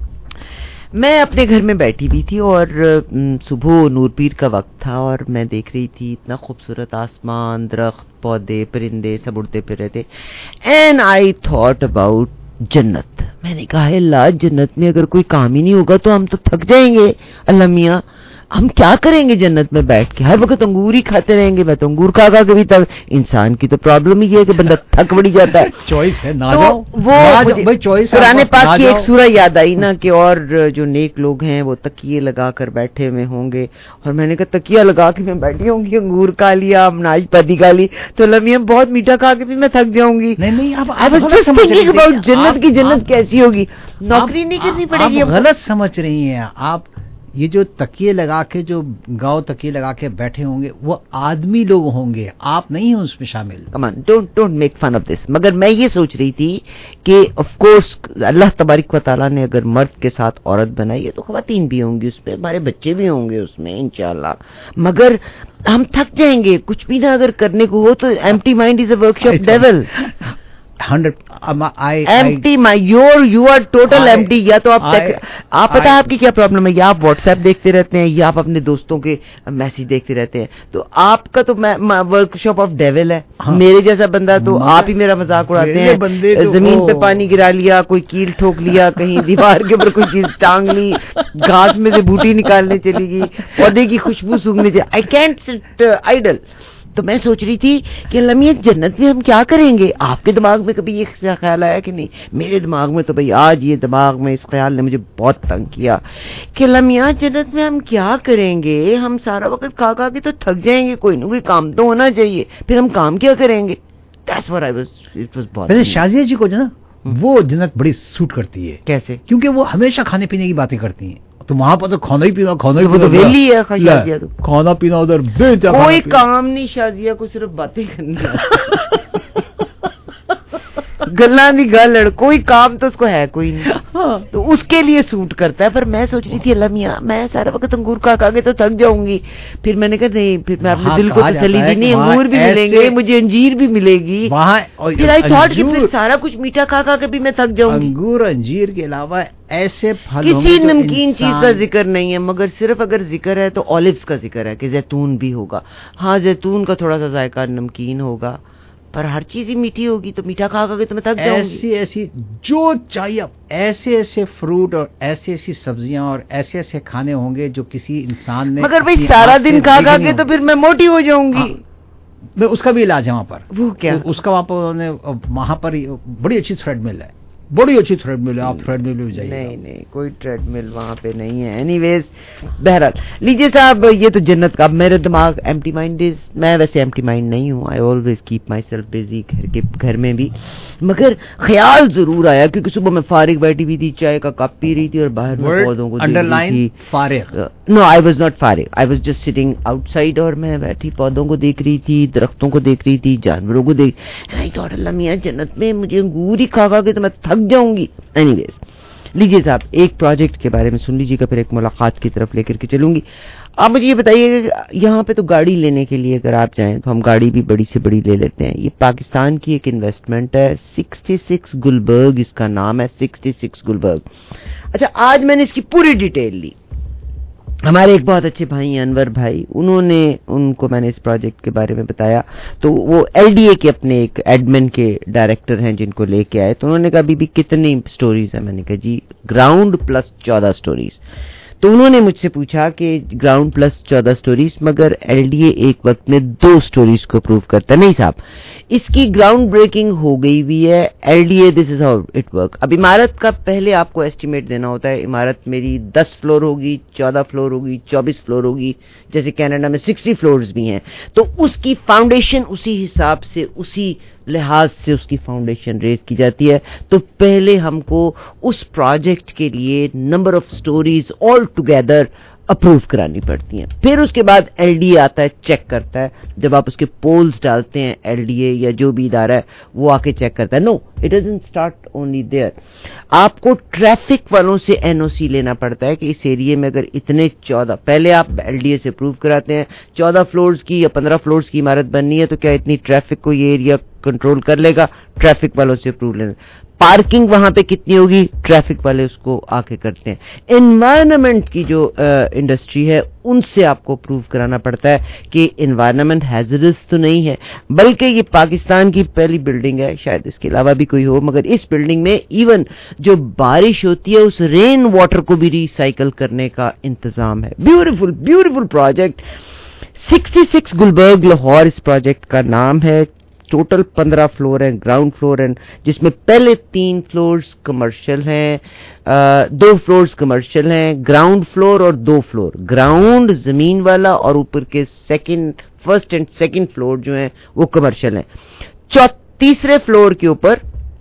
Speaker 1: میں اپنے گھر میں بیٹھی بھی تھی اور صبح نور پیر کا وقت تھا, اور میں دیکھ رہی تھی اتنا خوبصورت آسمان, درخت, پودے, پرندے سب اڑتے پھر رہے تھے. اینڈ آئی تھاٹ اباؤٹ جنت. میں نے کہا اللہ, جنت میں اگر کوئی کام ہی نہیں ہوگا تو ہم تو تھک جائیں گے. اللہ میاں ہم کیا کریں گے جنت میں بیٹھ کے, ہر وقت انگور ہی کھاتے رہیں گے. میں تو انگور کھا کھا کے بھی تک, انسان کی تو پرابلم ہی ہے کہ بندہ تھک بڑی جاتا ہے.
Speaker 4: چوائس ہے, نہ جاؤ
Speaker 1: وہ قرآن پاک کی ایک سورہ یاد آئی نا کہ اور جو نیک لوگ ہیں وہ تکیے لگا کر بیٹھے ہوئے ہوں گے, اور میں نے کہا تکیہ لگا کے میں بیٹھی ہوں گی, انگور کھا لیا, ناش پتی کھا لی, تو لمیاں بہت میٹھا کھا کے بھی میں تھک جاؤں گی. نہیں نہیں, اب جنت کی جنت کیسی ہوگی, نوکری نہیں کرنی پڑے گی.
Speaker 4: غلط سمجھ رہی ہیں آپ. یہ جو تکیے لگا کے جو گاؤں تکیے لگا کے بیٹھے ہوں گے وہ آدمی لوگ ہوں گے, آپ نہیں ہیں اس میں شامل.
Speaker 1: Come on, don't don't make fun of this. مگر میں یہ سوچ رہی تھی کہ آف کورس اللہ تبارک و تعالیٰ نے اگر مرد کے ساتھ عورت بنائی ہے تو خواتین بھی ہوں گی اس پہ, ہمارے بچے بھی ہوں گے اس میں انشاءاللہ. مگر ہم تھک جائیں گے, کچھ بھی نہ اگر کرنے کو ہو تو empty mind is a workshop devil.
Speaker 4: Hundred
Speaker 1: empty your you are total empty. یا تو آپ آپ پتا آپ کی کیا پرابلم ہے, یا آپ واٹس ایپ دیکھتے رہتے ہیں یا آپ اپنے دوستوں کے میسج دیکھتے رہتے ہیں, تو آپ کا تو ورک شاپ آف ڈیول ہے. میرے جیسا بندہ تو آپ ہی میرا مذاق اڑاتے ہیں, زمین پہ پانی گرا لیا, کوئی کیل ٹھوک لیا, کہیں دیوار کے اوپر کوئی چیز ٹانگ لی, گھاس میں سے بوٹی نکالنے چلی گئی, پودے کی خوشبو سونگنے چلی. I can't sit idle. تو میں سوچ رہی تھی کہ لمیت جنت میں ہم کیا کریں گے. آپ کے دماغ میں کبھی یہ خیال آیا کہ نہیں؟ میرے دماغ میں تو بھئی آج یہ دماغ میں اس خیال نے مجھے بہت تنگ کیا کہ لمیت جنت میں ہم کیا کریں گے. ہم سارا وقت کھا کھا کے تو تھک جائیں گے, کوئی نہ کوئی کام تو ہونا چاہیے, پھر ہم کام کیا کریں گے. That's what I was, it was bothering me.
Speaker 4: Shazia جی کو جو نا وہ جنت بڑی سوٹ کرتی ہے.
Speaker 1: کیسے؟
Speaker 4: کیونکہ وہ ہمیشہ کھانے پینے کی باتیں کرتی ہیں, تو وہاں پر تو کھانا ہی پینا کھانا ہی
Speaker 1: پینا, وہ تو ویلی ہے شازیہ, تو
Speaker 4: کھانا پینا ادھر
Speaker 1: کوئی کام نہیں شازیہ کو, صرف باتیں کرنی. گلاں دی گل, کوئی کام تو اس کو ہے کوئی نہیں, تو اس کے لیے سوٹ کرتا ہے. پر میں سوچ رہی تھی اللہ میاں میں سارا وقت انگور کھا کھا کے تو تھک جاؤں گی. پھر میں نے کہا نہیں, پھر میں اپنے دل کو تسلی دی, نہیں انگور بھی ملیں گے مجھے, انجیر بھی ملے گی. پھر آئی تھاٹ کہ پھر سارا کچھ میٹھا کھا کھا کے بھی میں تھک جاؤں گی.
Speaker 4: انگور انجیر کے علاوہ ایسے پھل
Speaker 1: کسی نمکین چیز کا ذکر نہیں ہے, مگر صرف اگر ذکر ہے تو اولیوز کا ذکر ہے کہ زیتون بھی ہوگا. ہاں زیتون کا تھوڑا سا ذائقہ نمکین ہوگا, پر ہر چیز ہی میٹھی ہوگی, تو میٹھا کھا کھا کے تو میں تھک جاؤں گی.
Speaker 4: ایسی ایسی جو چاہیے ایسے ایسے فروٹ اور ایسی ایسی سبزیاں اور ایسے ایسے کھانے ہوں گے جو کسی انسان نے,
Speaker 1: مگر بھائی سارا دن کھا کھا کے تو پھر میں موٹی ہو جاؤں گی.
Speaker 4: اس کا بھی علاج ہے وہاں پر.
Speaker 1: وہ کیا؟
Speaker 4: اس کا وہاں پر وہاں پر بڑی اچھی تھریڈ مل ہے, بڑی اچھی تھریڈ مل ہے, آپ تھریڈ مل بھی جائیے.
Speaker 1: نہیں نہیں, کوئی ٹریڈ مل وہاں پہ نہیں ہے. اینی ویز بہرحال لیجیے صاحب, یہ تو جنت کا. میرے دماغ ایمٹی مائنڈ از, میں ویسے ایمٹی مائنڈ نہیں ہوں, I always keep myself busy گھر کے گھر میں بھی. مگر خیال ضرور آیا کیونکہ صبح میں فارغ بیٹھی ہوئی تھی, چائے کا کپ پی رہی تھی اور باہر میں پودوں کو دیکھ رہی تھی.
Speaker 4: فارغ؟
Speaker 1: نو آئی واز ناٹ فارغ, I was just sitting outside, اور میں بیٹھی پودوں کو دیکھ رہی تھی, درختوں کو دیکھ رہی تھی, جانوروں کو دیکھ. آئی تھاٹ اللہ میاں جنت میں مجھے انگور ہی کھا کھا کے تو میں تھک جاؤں گی. اینی ویز لیجیے صاحب ایک پروجیکٹ کے بارے میں سن لیجیے گا, پھر ایک ملاقات کی طرف لے کر کے چلوں گی. آپ مجھے یہ بتائیے کہ یہاں پہ تو گاڑی لینے کے لیے اگر آپ جائیں تو ہم گاڑی بھی بڑی سے بڑی لے لیتے ہیں. یہ پاکستان کی ایک انویسٹمنٹ ہے, سکسٹی سکس گلبرگ اس کا نام ہے, سکسٹی سکس گلبرگ. اچھا آج میں نے اس کی پوری ڈیٹیل لی. ہمارے ایک بہت اچھے بھائی انور بھائی, انہوں نے ان کو میں نے اس پروجیکٹ کے بارے میں بتایا تو وہ ایل ڈی اے کے اپنے ایک ایڈمن کے ڈائریکٹر ہیں جن کو لے کے آئے, تو انہوں نے کہا بی بی کتنی سٹوریز ہیں. میں نے کہا جی گراؤنڈ پلس چودہ سٹوریز. تو انہوں نے مجھ سے پوچھا کہ گراؤنڈ پلس چودہ سٹوریز, مگر ایل ڈی اے ایک وقت میں دو سٹوریز کو اپروو کرتا ہے. نہیں صاحب, اس کی گراؤنڈ بریکنگ ہو گئی ہوئی ہے. L D A this is how it work. اب عمارت کا پہلے آپ کو ایسٹیمیٹ دینا ہوتا ہے, عمارت میری دس فلور ہوگی, چودہ فلور ہوگی, چوبیس فلور ہوگی, جیسے کینیڈا میں سکسٹی فلورز بھی ہیں, تو اس کی فاؤنڈیشن اسی حساب سے اسی لحاظ سے اس کی فاؤنڈیشن ریز کی جاتی ہے. تو پہلے ہم کو اس پروجیکٹ کے لیے number of stories all together approve کرانی پڑتی ہیں. پھر اس کے بعد ایل ڈی اے آتا ہے, چیک کرتا ہے. جب آپ اس کے پولز ڈالتے ہیں ایل ڈی اے یا جو بھی ادارہ ہے وہ آ کے چیک کرتا ہے. No it doesn't start only there. آپ کو ٹریفک والوں سے این او سی لینا پڑتا ہے کہ اس ایریے میں اگر اتنے چودہ, پہلے آپ ایل ڈی اے سے اپروو کراتے ہیں چودہ فلورز کی یا پندرہ فلورز کی عمارت بننی ہے تو کیا اتنی ٹریفک کو یہ ایریا کنٹرول کر لے گا, ٹریفک والوں سے اپروو لینا. پارکنگ وہاں پہ کتنی ہوگی, ٹریفک والے اس کو آ کے کرتے ہیں. انوائرنمنٹ کی جو انڈسٹری ہے ان سے آپ کو پروو کرانا پڑتا ہے کہ انوائرنمنٹ ہیزرس تو نہیں ہے, بلکہ یہ پاکستان کی پہلی بلڈنگ ہے, شاید اس کے علاوہ بھی کوئی ہو, مگر اس بلڈنگ میں ایون جو بارش ہوتی ہے اس رین واٹر کو بھی ریسائیکل کرنے کا انتظام ہے. Beautiful beautiful project. Sixty six Gulberg Lahore اس پروجیکٹ کا نام ہے. ٹوٹل پندرہ فلور ہیں, گراؤنڈ فلور ہیں, جس میں پہلے تین فلورز کمرشل ہیں, دو فلورز کمرشل ہیں, گراؤنڈ فلور اور دو فلور. گراؤنڈ زمین والا اور اوپر کے second first and second floor جو ہیں وہ کمرشل ہیں. تیسرے فلور کے اوپر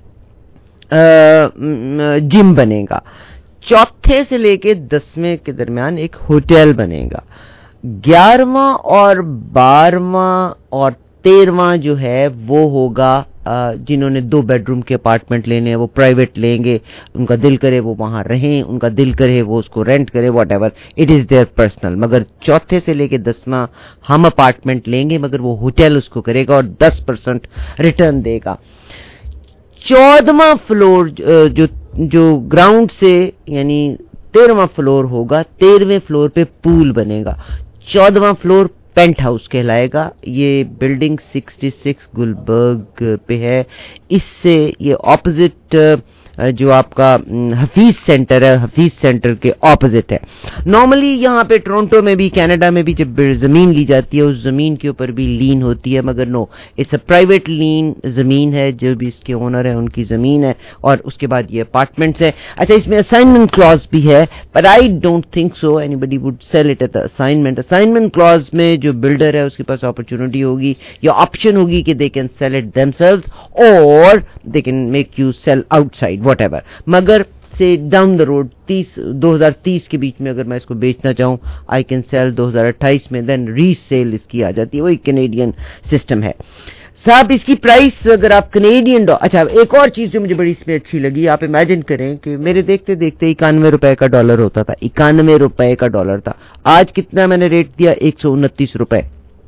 Speaker 1: جم بنے گا. چوتھے سے لے کے دسویں کے درمیان ایک ہوٹل بنے گا. گیارہواں اور بارہواں اور تیرواں جو ہے وہ ہوگا جنہوں نے دو بیڈ روم کے اپارٹمنٹ لینے ہیں وہ پرائیویٹ لیں گے, ان کا دل کرے وہ وہاں رہیں, ان کا دل کرے وہ اس کو رینٹ کرے, whatever it is their personal. مگر چوتھے سے لے کے دسواں ہم اپارٹمنٹ لیں گے, مگر وہ ہوٹل اس کو کرے گا اور دس پرسنٹ ریٹرن دے گا. چودواں فلور جو جو گراؤنڈ سے یعنی تیرواں فلور ہوگا, تیرہویں فلور پہ پول بنے گا. چودواں فلور پینٹ ہاؤس کہلائے گا. یہ بلڈنگ سکسٹی سکس گلبرگ پہ ہے. اس سے یہ اپوزٹ جو آپ کا حفیظ سینٹر ہے, حفیظ سینٹر کے اپوزٹ ہے. نارملی یہاں پہ ٹورنٹو میں بھی کینیڈا میں بھی جب زمین لی جاتی ہے اس زمین کے اوپر بھی لین ہوتی ہے, مگر نو اٹس اے پرائیویٹ لین زمین ہے, جو بھی اس کے اونر ہے ان کی زمین ہے, اور اس کے بعد یہ اپارٹمنٹس ہیں. اچھا اس میں اسائنمنٹ کلوز بھی ہے, but I don't think so anybody would sell it at assignment. Assignment close میں جو بلڈر ہے اس کے پاس اپرچونٹی ہوگی یا آپشن ہوگی کہ they can sell it themselves اور they can make you sell outside whatever. مگر سے ڈاؤن دا روڈ تیس دو ہزار تیس کے بیچ میں اگر میں اس کو بیچنا چاہوں آئی کین سیل دو ہزار اٹھائیس میں, دین ری سیل اس کی آ جاتی ہے. وہی کینیڈین سسٹم ہے صاحب. اس کی پرائس اگر آپ کینیڈین ڈو... اچھا ایک اور چیز جو مجھے بڑی اس میں اچھی لگی, آپ امیجن کریں کہ میرے دیکھتے دیکھتے اکانوے روپے کا ڈالر ہوتا تھا, اکانوے روپے کا ڈالر تھا. آج کتنا میں نے ریٹ دیا, ایک سو انتیس روپے.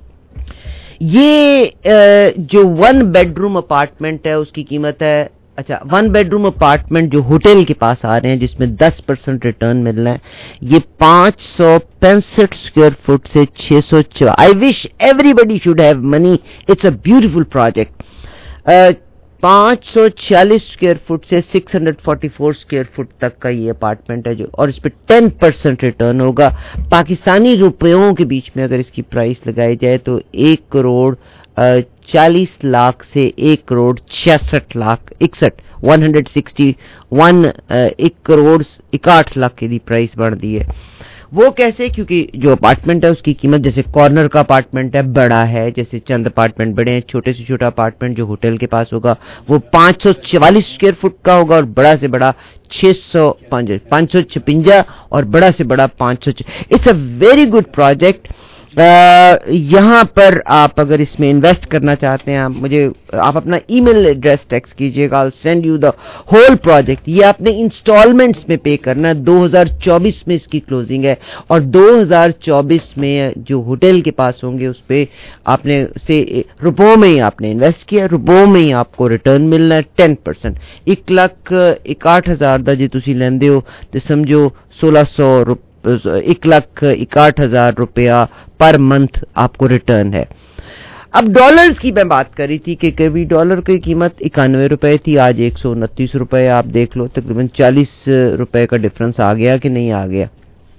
Speaker 1: یہ جو ون بیڈ روم اپارٹمنٹ ہے اس کی قیمت ہے, اچھا ون بیڈ روم اپارٹمنٹ جو ہوٹل کے پاس آ رہے ہیں جس میں دس پرسنٹ ریٹرن ملنا ہے, یہ پانچ سو پینسٹھ اسکوائر فٹ سے چھ سو چھ. I wish everybody should have money, it's a beautiful project. پانچ سو چھیالیس اسکوائر فٹ سے six hundred forty four square feet تک کا یہ اپارٹمنٹ ہے جو, اور اس پہ ٹین پرسینٹ ریٹرن ہوگا. پاکستانی روپیوں کے بیچ میں اگر اس کی پرائس لگائی جائے تو ایک کروڑ چالیس لاکھ سے ایک کروڑ چھیاسٹھ لاکھ اکسٹھ ون ہنڈریڈ سکسٹی ون ایک کروڑ اکاٹھ لاکھ کی پرائس بڑھ دی ہے. وہ کیسے, کیونکہ جو اپارٹمنٹ ہے اس کی قیمت, جیسے کارنر کا اپارٹمنٹ ہے بڑا ہے, جیسے چند اپارٹمنٹ بڑے ہیں, چھوٹے سے چھوٹا اپارٹمنٹ جو ہوٹل کے پاس ہوگا وہ پانچ سو چوالیس اسکوائر فٹ کا ہوگا, اور بڑا سے بڑا چھ سو پانچ سو چھپنجا اور بڑا سے بڑا پانچ سو. It's a very good project. یہاں پر آپ اگر اس میں انویسٹ کرنا چاہتے ہیں, آپ مجھے آپ اپنا ای میل ایڈریس ٹیکسٹ کیجیے گا, send you the whole project. یہ آپ نے انسٹالمنٹس میں پے کرنا ہے. دو ہزار چوبیس میں اس کی کلوزنگ ہے, اور دو ہزار چوبیس میں جو ہوٹل کے پاس ہوں گے اس پہ آپ نے سے روپوں میں ہی آپ نے انویسٹ کیا, روپوں میں ہی آپ کو ریٹرن ملنا ہے ٹین پرسینٹ. ایک لاکھ اکاٹھ ہزار دا جی تسی لیندے ہو تو سمجھو سولہ سو روپے ایک لاکھ اکاٹھ ہزار روپیہ پر منتھ آپ کو ریٹرن ہے. اب ڈالرز کی میں بات کری تھی کہ کبھی ڈالر کی قیمت اکانوے روپے تھی, آج ایک سو انتیس روپے. آپ دیکھ لو تقریباً چالیس روپے کا ڈفرنس آ گیا کہ نہیں آ گیا.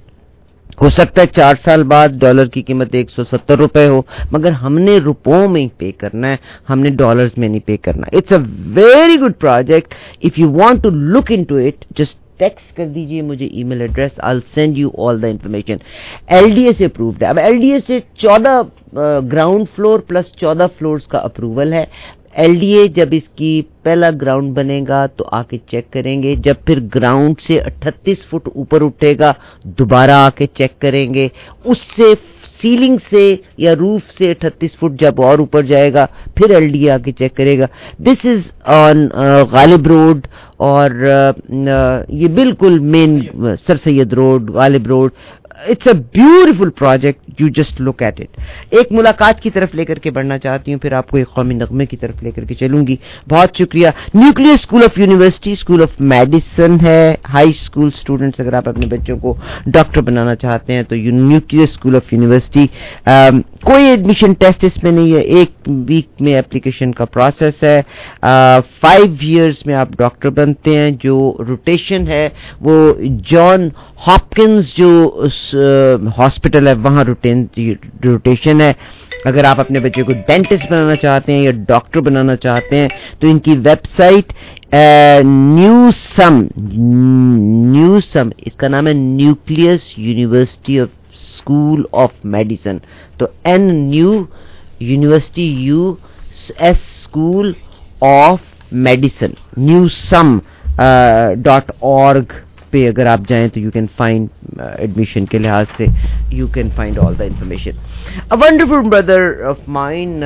Speaker 1: ہو سکتا ہے چار سال بعد ڈالر کی قیمت ایک سو ستر روپے ہو, مگر ہم نے روپوں میں ہی پے کرنا ہے, ہم نے ڈالرز میں نہیں پے کرنا. It's a very good project. If you want to look into it just text کر دیجئے مجھے email address, I will send you all the information. L D A سے اپرووڈ ہے. اب ایل ڈی اے سے چودہ ground floor plus چودہ floors کا اپروول ہے. ایل ڈی اے جب اس کی پہلا گراؤنڈ بنے گا تو آ کے چیک کریں گے, جب پھر گراؤنڈ سے اٹھتیس فٹ اوپر اٹھے گا دوبارہ آ کے چیک کریں گے, اس سے سیلنگ سے یا روف سے اٹھتیس فٹ جب اور اوپر جائے گا پھر ایل ڈی اے آ کے چیک کرے گا. دس از آن غالب روڈ, اور یہ بالکل main Sir Syed road, Ghalib road. It's a beautiful project, you just look at it. ایک ملاقات کی طرف لے کر کے بڑھنا چاہتی ہوں, پھر آپ کو ایک قومی نغمے کی طرف لے کر کے چلوں گی. بہت شکریہ. Nuclear school of university, school of medicine ہے. ہائی اسکول اسٹوڈنٹس اگر آپ اپنے بچوں کو ڈاکٹر بنانا چاہتے ہیں تو نیوکلیئر اسکول آف یونیورسٹی. کوئی ایڈمیشن ٹیسٹ اس میں نہیں ہے, ایک ویک میں اپلیکیشن کا پروسیس ہے. فائیو ایئرس میں آپ ڈاکٹر بنتے ہیں. جو روٹیشن ہے وہ جان ہاپکنز جو ہاسپٹل ہے وہاں روٹیشن ہے. اگر آپ اپنے بچے کو ڈینٹسٹ بنانا چاہتے ہیں یا ڈاکٹر بنانا چاہتے ہیں تو ان کی ویب سائٹ نیو سم نیو سم اس کا نام ہے nucleus university of school of medicine. تو این نیو university U S school of medicine نیو سم ڈاٹ اورگ پہ اگر آپ جائیں تو یو کین فائنڈ ایڈمیشن کے لحاظ سے you can find all the information. A wonderful brother of mine,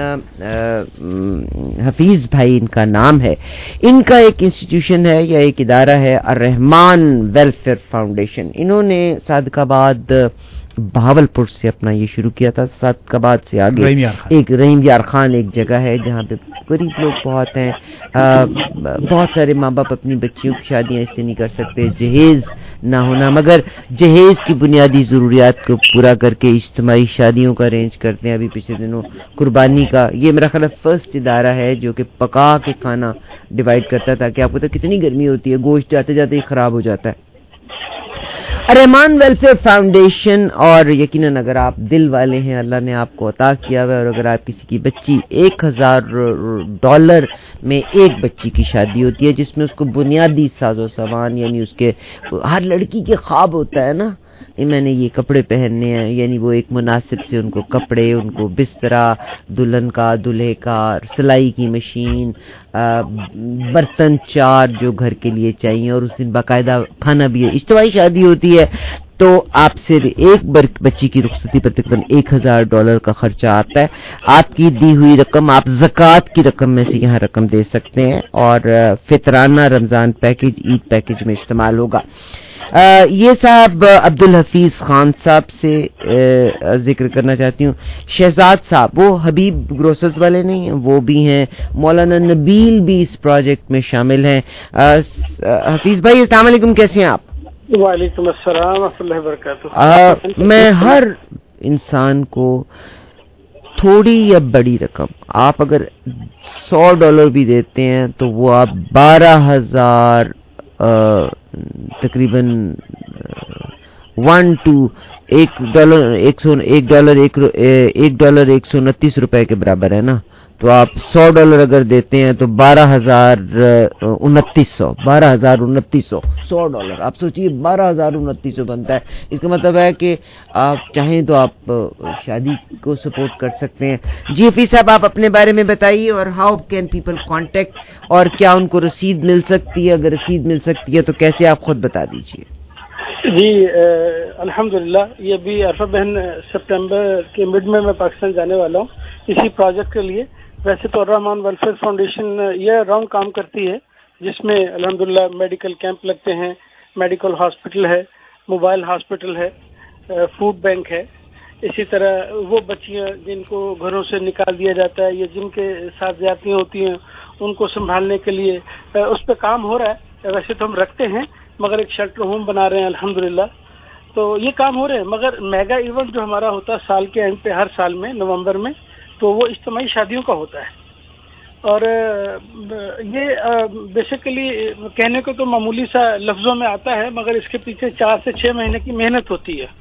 Speaker 1: Hafeez بھائی ان کا نام ہے. ان کا ایک انسٹیٹیوشن ہے یا ایک ادارہ ہے الرحمان ویلفیئر فاؤنڈیشن. انہوں نے صادقآباد بہاولپور سے اپنا یہ شروع کیا تھا. صادقآباد سے آگے ایک رحیم یار خان ایک جگہ ہے جہاں پہ غریب لوگ بہت ہیں. بہت سارے ماں باپ اپنی بچیوں کی شادیاں اس سے نہیں کر سکتے, جہیز نہ ہونا, مگر جہیز کی بنیادی ضروریات کو پورا کر کے اجتماعی شادیوں کا ارینج کرتے ہیں. ابھی پچھلے دنوں قربانی کا یہ میرا خیال ہے فرسٹ ادارہ ہے جو کہ پکا کے کھانا ڈیوائڈ کرتا تھا. کہ آپ کو تو کتنی گرمی ہوتی ہے, گوشت جاتے جاتے ہی خراب ہو جاتا ہے. الرحمان ویلفیئر فاؤنڈیشن, اور یقیناً اگر آپ دل والے ہیں اللہ نے آپ کو عطا کیا ہوا ہے, اور اگر آپ کسی کی بچی ایک ہزار ڈالر میں ایک بچی کی شادی ہوتی ہے جس میں اس کو بنیادی ساز و سامان, یعنی اس کے ہر لڑکی کے خواب ہوتا ہے نا میں نے یہ کپڑے پہننے ہیں, یعنی وہ ایک مناسب سے ان کو کپڑے, ان کو بسترا, دلہن کا دلہے کا, سلائی کی مشین, برتن چار جو گھر کے لیے چاہیے, اور اس دن باقاعدہ کھانا بھی ہے. اجتماعی شادی ہوتی ہے تو آپ سے ایک بچی کی رخصتی پر تقریباً ایک ہزار ڈالر کا خرچہ آتا ہے. آپ کی دی ہوئی رقم آپ زکوٰۃ کی رقم میں سے یہاں رقم دے سکتے ہیں, اور فطرانہ رمضان پیکج, عید پیکج میں استعمال ہوگا. یہ صاحب عبد الحفیظ خان صاحب سے ذکر کرنا چاہتی ہوں. شہزاد صاحب وہ حبیب گروسرز والے نہیں ہیں, وہ بھی ہیں. مولانا نبیل بھی اس پروجیکٹ میں شامل ہیں. حفیظ بھائی السلام علیکم, کیسے ہیں آپ؟
Speaker 19: وعلیکم السلام ورحمۃ اللہ وبرکاتہ.
Speaker 1: میں ہر انسان کو تھوڑی یا بڑی رقم, آپ اگر سو ڈالر بھی دیتے ہیں تو وہ آپ بارہ ہزار تقریباً ون ٹو ایک ڈالر ایک سو ایک ڈالر ایک ایک ڈالر ایک سو انتیس روپے کے برابر ہے نا. تو آپ سو ڈالر اگر دیتے ہیں تو بارہ ہزار انتیس سو بارہ ہزار انتیس سو سو ڈالر آپ سوچیے بارہ ہزار انتیس سو بنتا ہے. اس کا مطلب ہے کہ آپ چاہیں تو آپ شادی کو سپورٹ کر سکتے ہیں. جی حفیظ صاحب آپ اپنے بارے میں بتائیے, اور ہاؤ کین پیپل کانٹیکٹ, اور کیا ان کو رسید مل سکتی ہے, اگر رسید مل سکتی ہے تو کیسے, آپ خود بتا دیجیے.
Speaker 19: جی الحمدللہ، یہ ابھی عرفہ بہن سپتمبر کے مڈ میں میں پاکستان جانے والا ہوں اسی پروجیکٹ کے لیے. ویسے تو الرحمان ویلفیئر فاؤنڈیشن یہ راؤنڈ کام کرتی ہے جس میں الحمدللہ میڈیکل کیمپ لگتے ہیں، میڈیکل ہاسپٹل ہے، موبائل ہاسپٹل ہے، فوڈ بینک ہے. اسی طرح وہ بچیاں جن کو گھروں سے نکال دیا جاتا ہے یا جن کے ساتھ زیادتیاں ہوتی ہیں ان کو سنبھالنے کے لیے اس پہ کام ہو رہا ہے. ویسے تو ہم رکھتے ہیں مگر ایک شیلٹر ہوم بنا رہے ہیں الحمدللہ. تو یہ کام ہو رہے ہیں. مگر میگا ایونٹ جو ہمارا ہوتا ہے سال کے اینڈ پہ ہر سال میں نومبر میں، تو وہ اجتماعی شادیوں کا ہوتا ہے. اور یہ بیسیکلی کہنے کو تو معمولی سا لفظوں میں آتا ہے مگر اس کے پیچھے چار سے چھ مہینے کی محنت ہوتی ہے.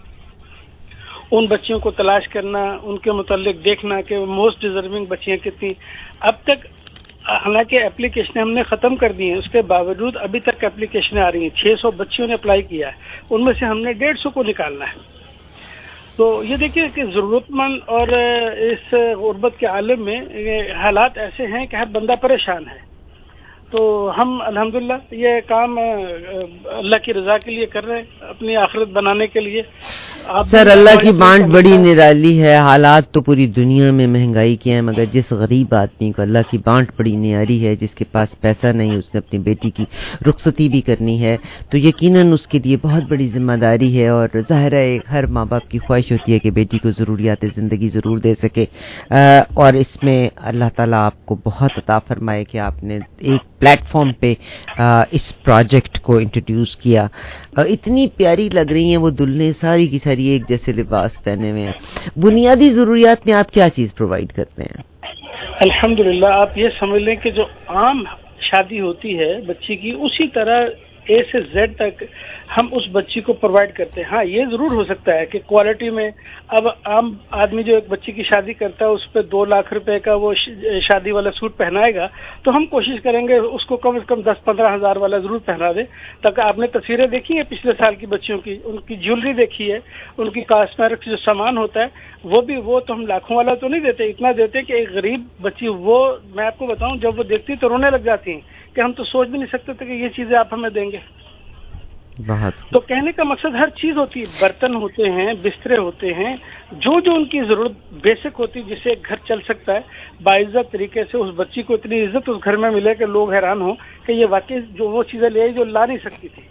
Speaker 19: ان بچیوں کو تلاش کرنا، ان کے متعلق دیکھنا کہ موسٹ ڈیزرونگ بچیاں کتنی. اب تک حالانکہ اپلیکیشنیں ہم نے ختم کر دی ہیں، اس کے باوجود ابھی تک اپلیکیشنیں آ رہی ہیں. چھ سو بچیوں نے اپلائی کیا ہے، ان میں سے ہم نے ڈیڑھ سو کو نکالنا ہے. تو یہ دیکھیے کہ ضرورت مند اور اس غربت کے عالم میں حالات ایسے ہیں کہ ہر بندہ پریشان ہے. تو ہم الحمدللہ یہ کام اللہ کی رضا کے لیے کر رہے ہیں، اپنی آخرت بنانے کے لیے.
Speaker 1: سر اللہ کی بانٹ بڑی نرالی ہے. حالات تو پوری دنیا میں مہنگائی کے ہیں مگر جس غریب آدمی کو اللہ کی بانٹ بڑی نیاری ہے، جس کے پاس پیسہ نہیں، اس نے اپنی بیٹی کی رخصتی بھی کرنی ہے، تو یقیناً اس کے لیے بہت بڑی ذمہ داری ہے. اور ظاہر ہے ہر ماں باپ کی خواہش ہوتی ہے کہ بیٹی کو ضروریات زندگی ضرور دے سکے. اور اس میں اللہ تعالیٰ آپ کو بہت عطا فرمائے کہ آپ نے ایک پلیٹ فارم پہ اس پروجیکٹ کو انٹروڈیوس کیا. اتنی پیاری لگ رہی ہیں وہ دلہنیں، ساری کی ساری ایک جیسے لباس پہنے ہوئے ہیں. بنیادی ضروریات میں آپ کیا چیز پرووائڈ کرتے ہیں؟
Speaker 19: الحمدللہ آپ یہ سمجھ لیں کہ جو عام شادی ہوتی ہے بچی کی، اسی طرح اے سے زیڈ تک ہم اس بچی کو پرووائڈ کرتے ہیں. ہاں یہ ضرور ہو سکتا ہے کہ کوالٹی میں اب عام آدمی جو ایک بچی کی شادی کرتا ہے اس پہ دو لاکھ روپے کا وہ شادی والا سوٹ پہنائے گا، تو ہم کوشش کریں گے اس کو کم از کم دس پندرہ ہزار والا ضرور پہنا دیں. تاکہ آپ نے تصویریں دیکھی ہیں پچھلے سال کی بچیوں کی، ان کی جیولری دیکھی ہے، ان کی کاسمیٹکس جو سامان ہوتا ہے وہ بھی وہ تو ہم لاکھوں والا تو نہیں دیتے، اتنا دیتے کہ ایک غریب بچی، وہ میں آپ کو بتاؤں جب وہ دیکھتی تو رونے لگ جاتی ہیں کہ ہم تو سوچ بھی نہیں سکتے تھے کہ یہ چیزیں آپ ہمیں دیں گے.
Speaker 1: بہت
Speaker 19: تو کہنے کا مقصد ہر چیز ہوتی ہے، برتن ہوتے ہیں، بسترے ہوتے ہیں، جو جو ان کی ضرورت بیسک ہوتی ہے جسے گھر چل سکتا ہے. باعزت طریقے سے اس بچی کو اتنی عزت اس گھر میں ملے کہ لوگ حیران ہوں کہ یہ واقعی جو وہ چیزیں لے آئی جو لا نہیں سکتی تھی.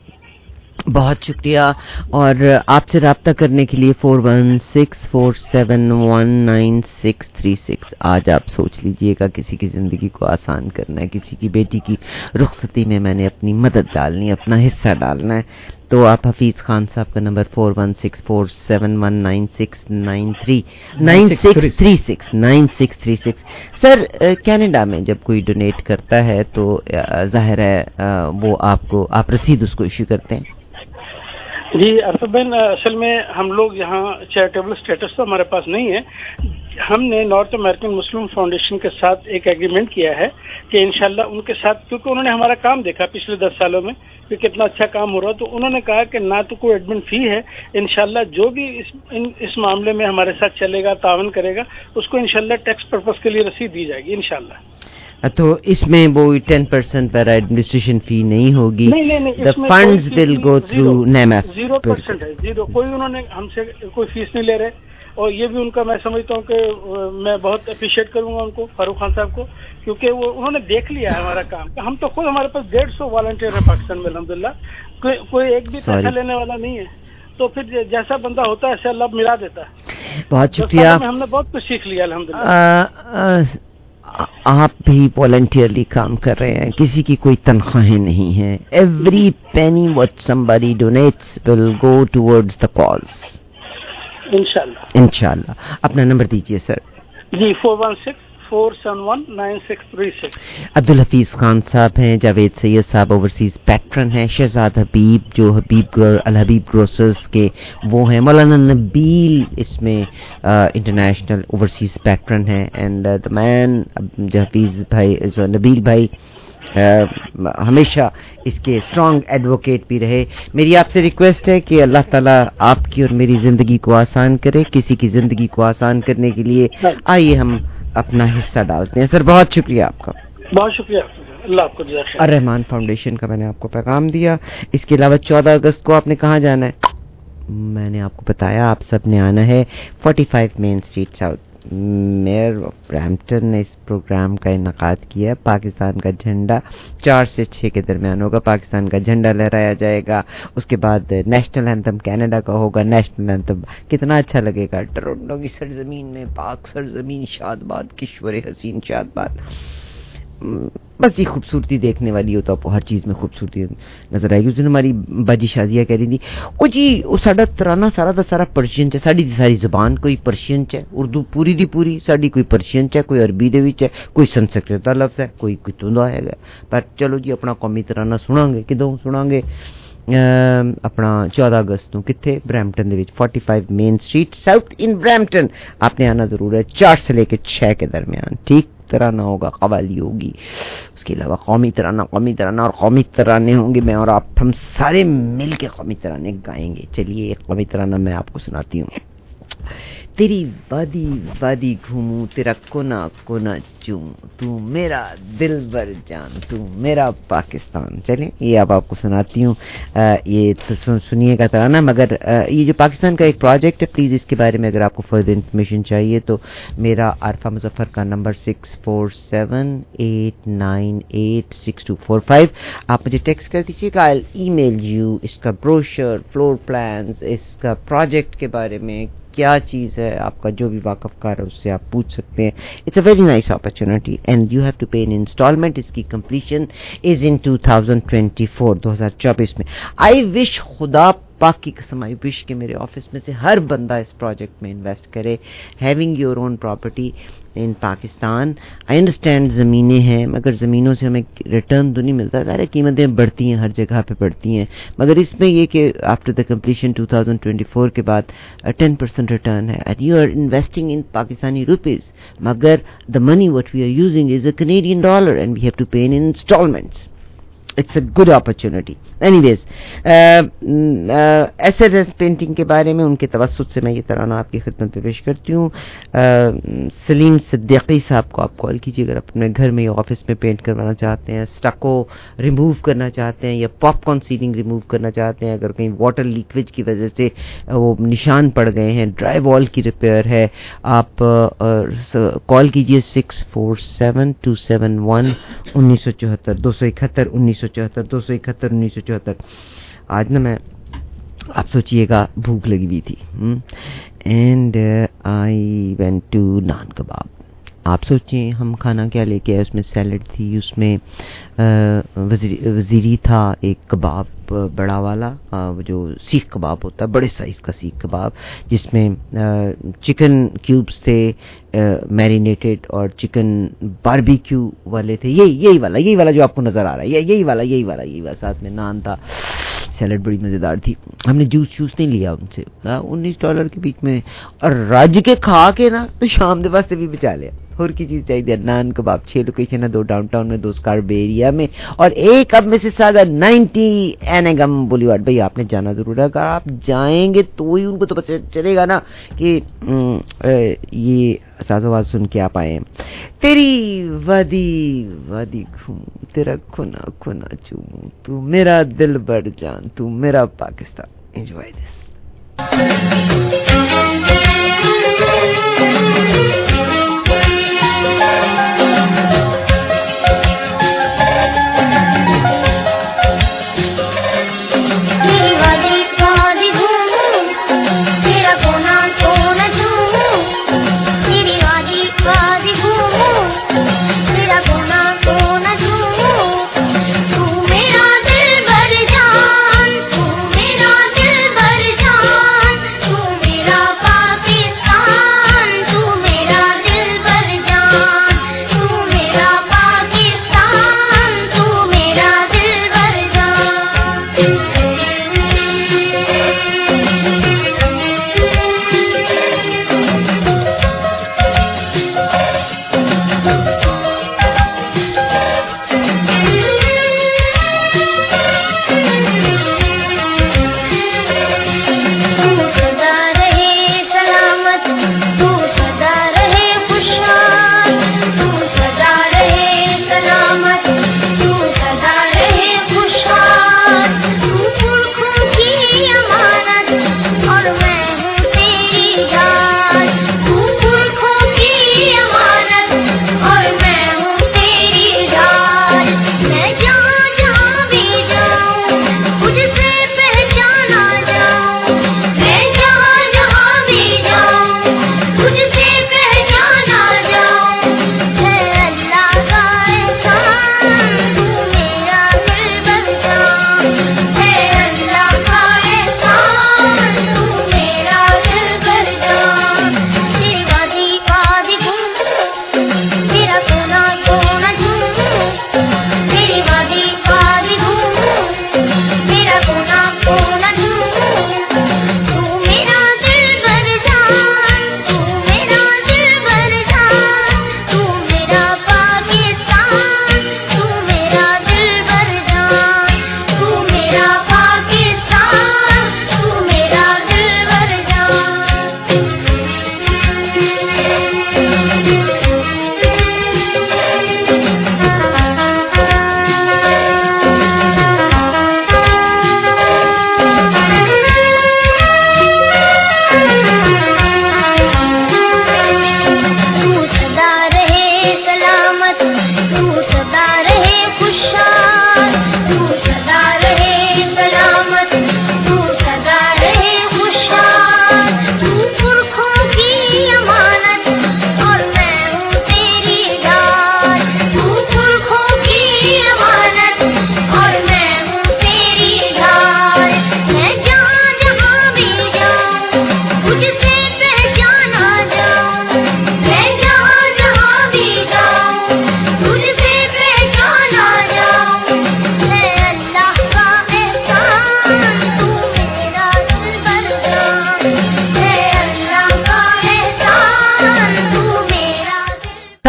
Speaker 1: بہت شکریہ. اور آپ سے رابطہ کرنے کے لیے four one six four seven one nine six three six. آج آپ سوچ لیجئے گا کسی کی زندگی کو آسان کرنا ہے، کسی کی بیٹی کی رخصتی میں میں نے اپنی مدد ڈالنی ہے، اپنا حصہ ڈالنا ہے، تو آپ حفیظ خان صاحب کا number four one six four seven one nine six nine three nine six three six nine six three six. Sir Canada میں جب کوئی ڈونیٹ کرتا ہے تو ظاہر ہے وہ آپ کو آپ رسید اس کو ایشو کرتے ہیں؟
Speaker 19: جی عرفہ بہن، اصل میں ہم لوگ یہاں چیریٹیبل اسٹیٹس تو ہمارے پاس نہیں ہے. ہم نے نارتھ امریکن مسلم فاؤنڈیشن کے ساتھ ایک ایگریمنٹ کیا ہے کہ انشاءاللہ ان کے ساتھ، کیونکہ انہوں نے ہمارا کام دیکھا پچھلے دس سالوں میں کہ کتنا اچھا کام ہو رہا، تو انہوں نے کہا کہ نہ تو کوئی ایڈمن فی ہے، انشاءاللہ جو بھی اس اس معاملے میں ہمارے ساتھ چلے گا، تعاون کرے گا، اس کو انشاءاللہ ٹیکس پرپز کے لیے رسید دی جائے گی انشاءاللہ.
Speaker 1: تو اس میں وہ ten percent per administration fee نہیں ہوگی؟ The funds will go through نیمف.
Speaker 19: زیرو پرسینٹ ہے، زیرو. کوئی انہوں نے ہم سے کوئی فیس نہیں لے رہے. اور یہ بھی ان کا میں سمجھتا ہوں کہ میں بہت اپریشیٹ کروں گا ان کو، فاروق خان صاحب کو، کیونکہ وہ انہوں نے دیکھ لیا ہے ہمارا کام. ہم تو خود ہمارے پاس ڈیڑھ سو والنٹیئر ہیں پاکستان میں الحمدللہ، کوئی ایک بھی پیسہ لینے والا نہیں ہے. تو پھر جیسا بندہ ہوتا ہے ایسے اللہ ملا دیتا ہے.
Speaker 1: بہت شکریہ.
Speaker 19: ہم نے بہت کچھ سیکھ لیا الحمدللہ.
Speaker 1: آپ بھی والنٹیئرلی کام کر رہے ہیں، کسی کی کوئی تنخواہیں نہیں ہیں. Every penny what somebody donates will go towards the cause.
Speaker 19: انشاءاللہ
Speaker 1: انشاءاللہ. اپنا نمبر دیجیے سر.
Speaker 19: جی four one six four seven one nine six three six.
Speaker 1: Abdul-Hafeez Khan صاحب ہیں، جاوید سید صاحب اوورسیز پیٹرن ہیں، شہزاد حبیب جو حبیب الحبیب گروسرز کے وہ ہیں، مولانا نبیل اس میں انٹرنیشنل اوورسیز پیٹرن ہیں، اینڈ دا مین جو حفیظ بھائی جو نبیل بھائی ہمیشہ اس کے اسٹرانگ ایڈوکیٹ بھی رہے. میری آپ سے ریکویسٹ ہے کہ اللہ تعالیٰ آپ کی اور میری زندگی کو آسان کرے. کسی کی زندگی کو آسان کرنے کے لیے آئیے ہم اپنا حصہ ڈالتے ہیں. سر بہت شکریہ آپ کا.
Speaker 19: بہت شکریہ اللہ آپ کو جزاک خیر.
Speaker 1: الرحمان فاؤنڈیشن کا میں نے آپ کو پیغام دیا. اس کے علاوہ چودہ اگست کو آپ نے کہاں جانا ہے؟ میں نے آپ کو بتایا آپ سب نے آنا ہے forty five main street south. Mayor of Brampton نے اس پروگرام کا انعقاد کیا. پاکستان کا جھنڈا چار سے چھ کے درمیان ہوگا. پاکستان کا جھنڈا لہرایا جائے گا. اس کے بعد نیشنل اینتھم کینیڈا کا ہوگا. نیشنل اینتھم کتنا اچھا لگے گا. ٹورنٹو کی سرزمین میں پاک سرزمین شاد باد کشور حسین شاد باد. بس یہ خوبصورتی دیکھنے والی ہو تو آپ کو ہر چیز میں خوبصورتی نظر آئے گی. اس دن ہماری باجی شازیہ کہہ رہی تھی او جی وہ ساڈا ترانہ سارا دا سارا پرشین چ ساڈی دی ساری زبان کوئی پرشین چ اردو پوری دی پوری ساڈی کوئی پرشین چ کوئی عربی دے وچ ہے کوئی سنسکرت دا لفظ ہے کوئی کتوں دا ہے گا. پر چلو جی اپنا قومی ترانہ سناں گے. کدوں سناں گے؟ اپنا چودہ اگست نو کتنے برامپٹن دے وچ forty five main street south in Brampton. آپ نے آنا ضرور ہے چار سے لے کے چھ کے درمیان. ٹھیک ترانہ ہوگا, قوالی ہوگی, اس کے علاوہ قومی ترانہ قومی ترانہ اور قومی ترانے ہوں گے. میں اور آپ ہم سارے مل کے قومی ترانے گائیں گے. چلیے ایک قومی ترانہ میں آپ کو سناتی ہوں. تیری وادی وادی گھوموں تیرا کونا کونا چوموں تو میرا دل بر جان تو میرا پاکستان. چلیں یہ اب آپ کو سناتی ہوں. یہ تو سنیے گا ترانہ. مگر یہ جو پاکستان کا ایک پروجیکٹ ہے پلیز اس کے بارے میں اگر آپ کو فردر انفارمیشن چاہیے تو میرا عارفہ مظفر کا number six four seven eight nine eight six two four five آپ مجھے ٹیکسٹ کر دیجیے گا. آئی ای میل یو اس کا بروشر فلور پلانز اس کا پروجیکٹ کے بارے میں کیا چیز ہے آپ کا جو بھی واقف کار ہے اس سے آپ پوچھ سکتے ہیں. It's a very nice opportunity and you have to pay in instalment. اس کی completion is in two thousand twenty four دو ہزار چوبیس میں. آئی وش خدا پاک کی قسم آئی وش کہ میرے آفس میں سے ہر بندہ اس پروجیکٹ میں انویسٹ کرے. Having your own property in Pakistan. I understand زمینیں ہیں مگر زمینوں سے ہمیں ریٹرن تو نہیں ملتا. سارے قیمتیں بڑھتی ہیں ہر جگہ پہ بڑھتی ہیں مگر اس میں یہ کہ after the completion two thousand twenty four کے بعد ٹین پرسینٹ ریٹرن ہے and you are investing in Pakistani rupees مگر the money what we are using is a Canadian dollar and we have to pay in instalments. It's a good opportunity. Anyways ایسے painting کے بارے میں ان کے توسط سے میں یہ ترانہ آپ کی خدمت پہ پیش کرتی ہوں. سلیم صدیقی صاحب کو آپ کال کیجیے اگر آپ اپنے گھر میں یا آفس میں پینٹ کروانا چاہتے ہیں, اسٹکو ریموو کرنا چاہتے ہیں یا پاپ کارن سیلنگ ریموو کرنا چاہتے ہیں, اگر کہیں واٹر لیکیج کی وجہ سے وہ نشان پڑ گئے ہیں, ڈرائی وال کی ریپیئر ہے, آپ کال کیجیے six four seven two seven one انیس سو چوہتر دو سو اکہتر انیس سو چوہتر دو سو اکہتر انیس سو چوہتر. آج نا میں آپ سوچیے گا بھوک لگی ہوئی تھی and I went to naan kebab. آپ سوچیں ہم کھانا کیا لے کے آئے. اس میں سیلڈ تھی, اس میں وزیری تھا, ایک کباب بڑا والا جو سیخ کباب ہوتا ہے, بڑے سائز کا سیخ کباب جس میں چکن کیوبز تھے میرینیٹڈ اور چکن باربیکیو والے تھے. یہی یہی والا یہی والا جو آپ کو نظر آ رہا ہے یہی والا یہی والا یہی والا ساتھ میں نان تھا. سیلڈ بڑی مزیدار تھی. ہم نے جوس جوس نہیں لیا ان سے. انیس ڈالر کے بیچ میں اور راج کے کھا کے نا تو شام کے واسطے بھی بچا لیا. اور کی چیز چاہیے نان کباب. چھ لوکیشن ہے, دو ڈاؤن ٹاؤن میں, دو اسکار بے ایریا میں اور ایک اب میں سے سادہ نائنٹی اینگم بولیوارڈ. بھائی آپ نے جانا ضرور ہے. اگر آپ جائیں گے تو ہی ان کو تو پتہ چلے گا نا کہ یہ ساز آواز سن کے آپ آئے ہیں. تیری وادی وادی گھوم تیرا کھنا کھنا چوموں تو میرا دل بڑھ جان تو میرا پاکستان. Enjoy this.
Speaker 20: میرا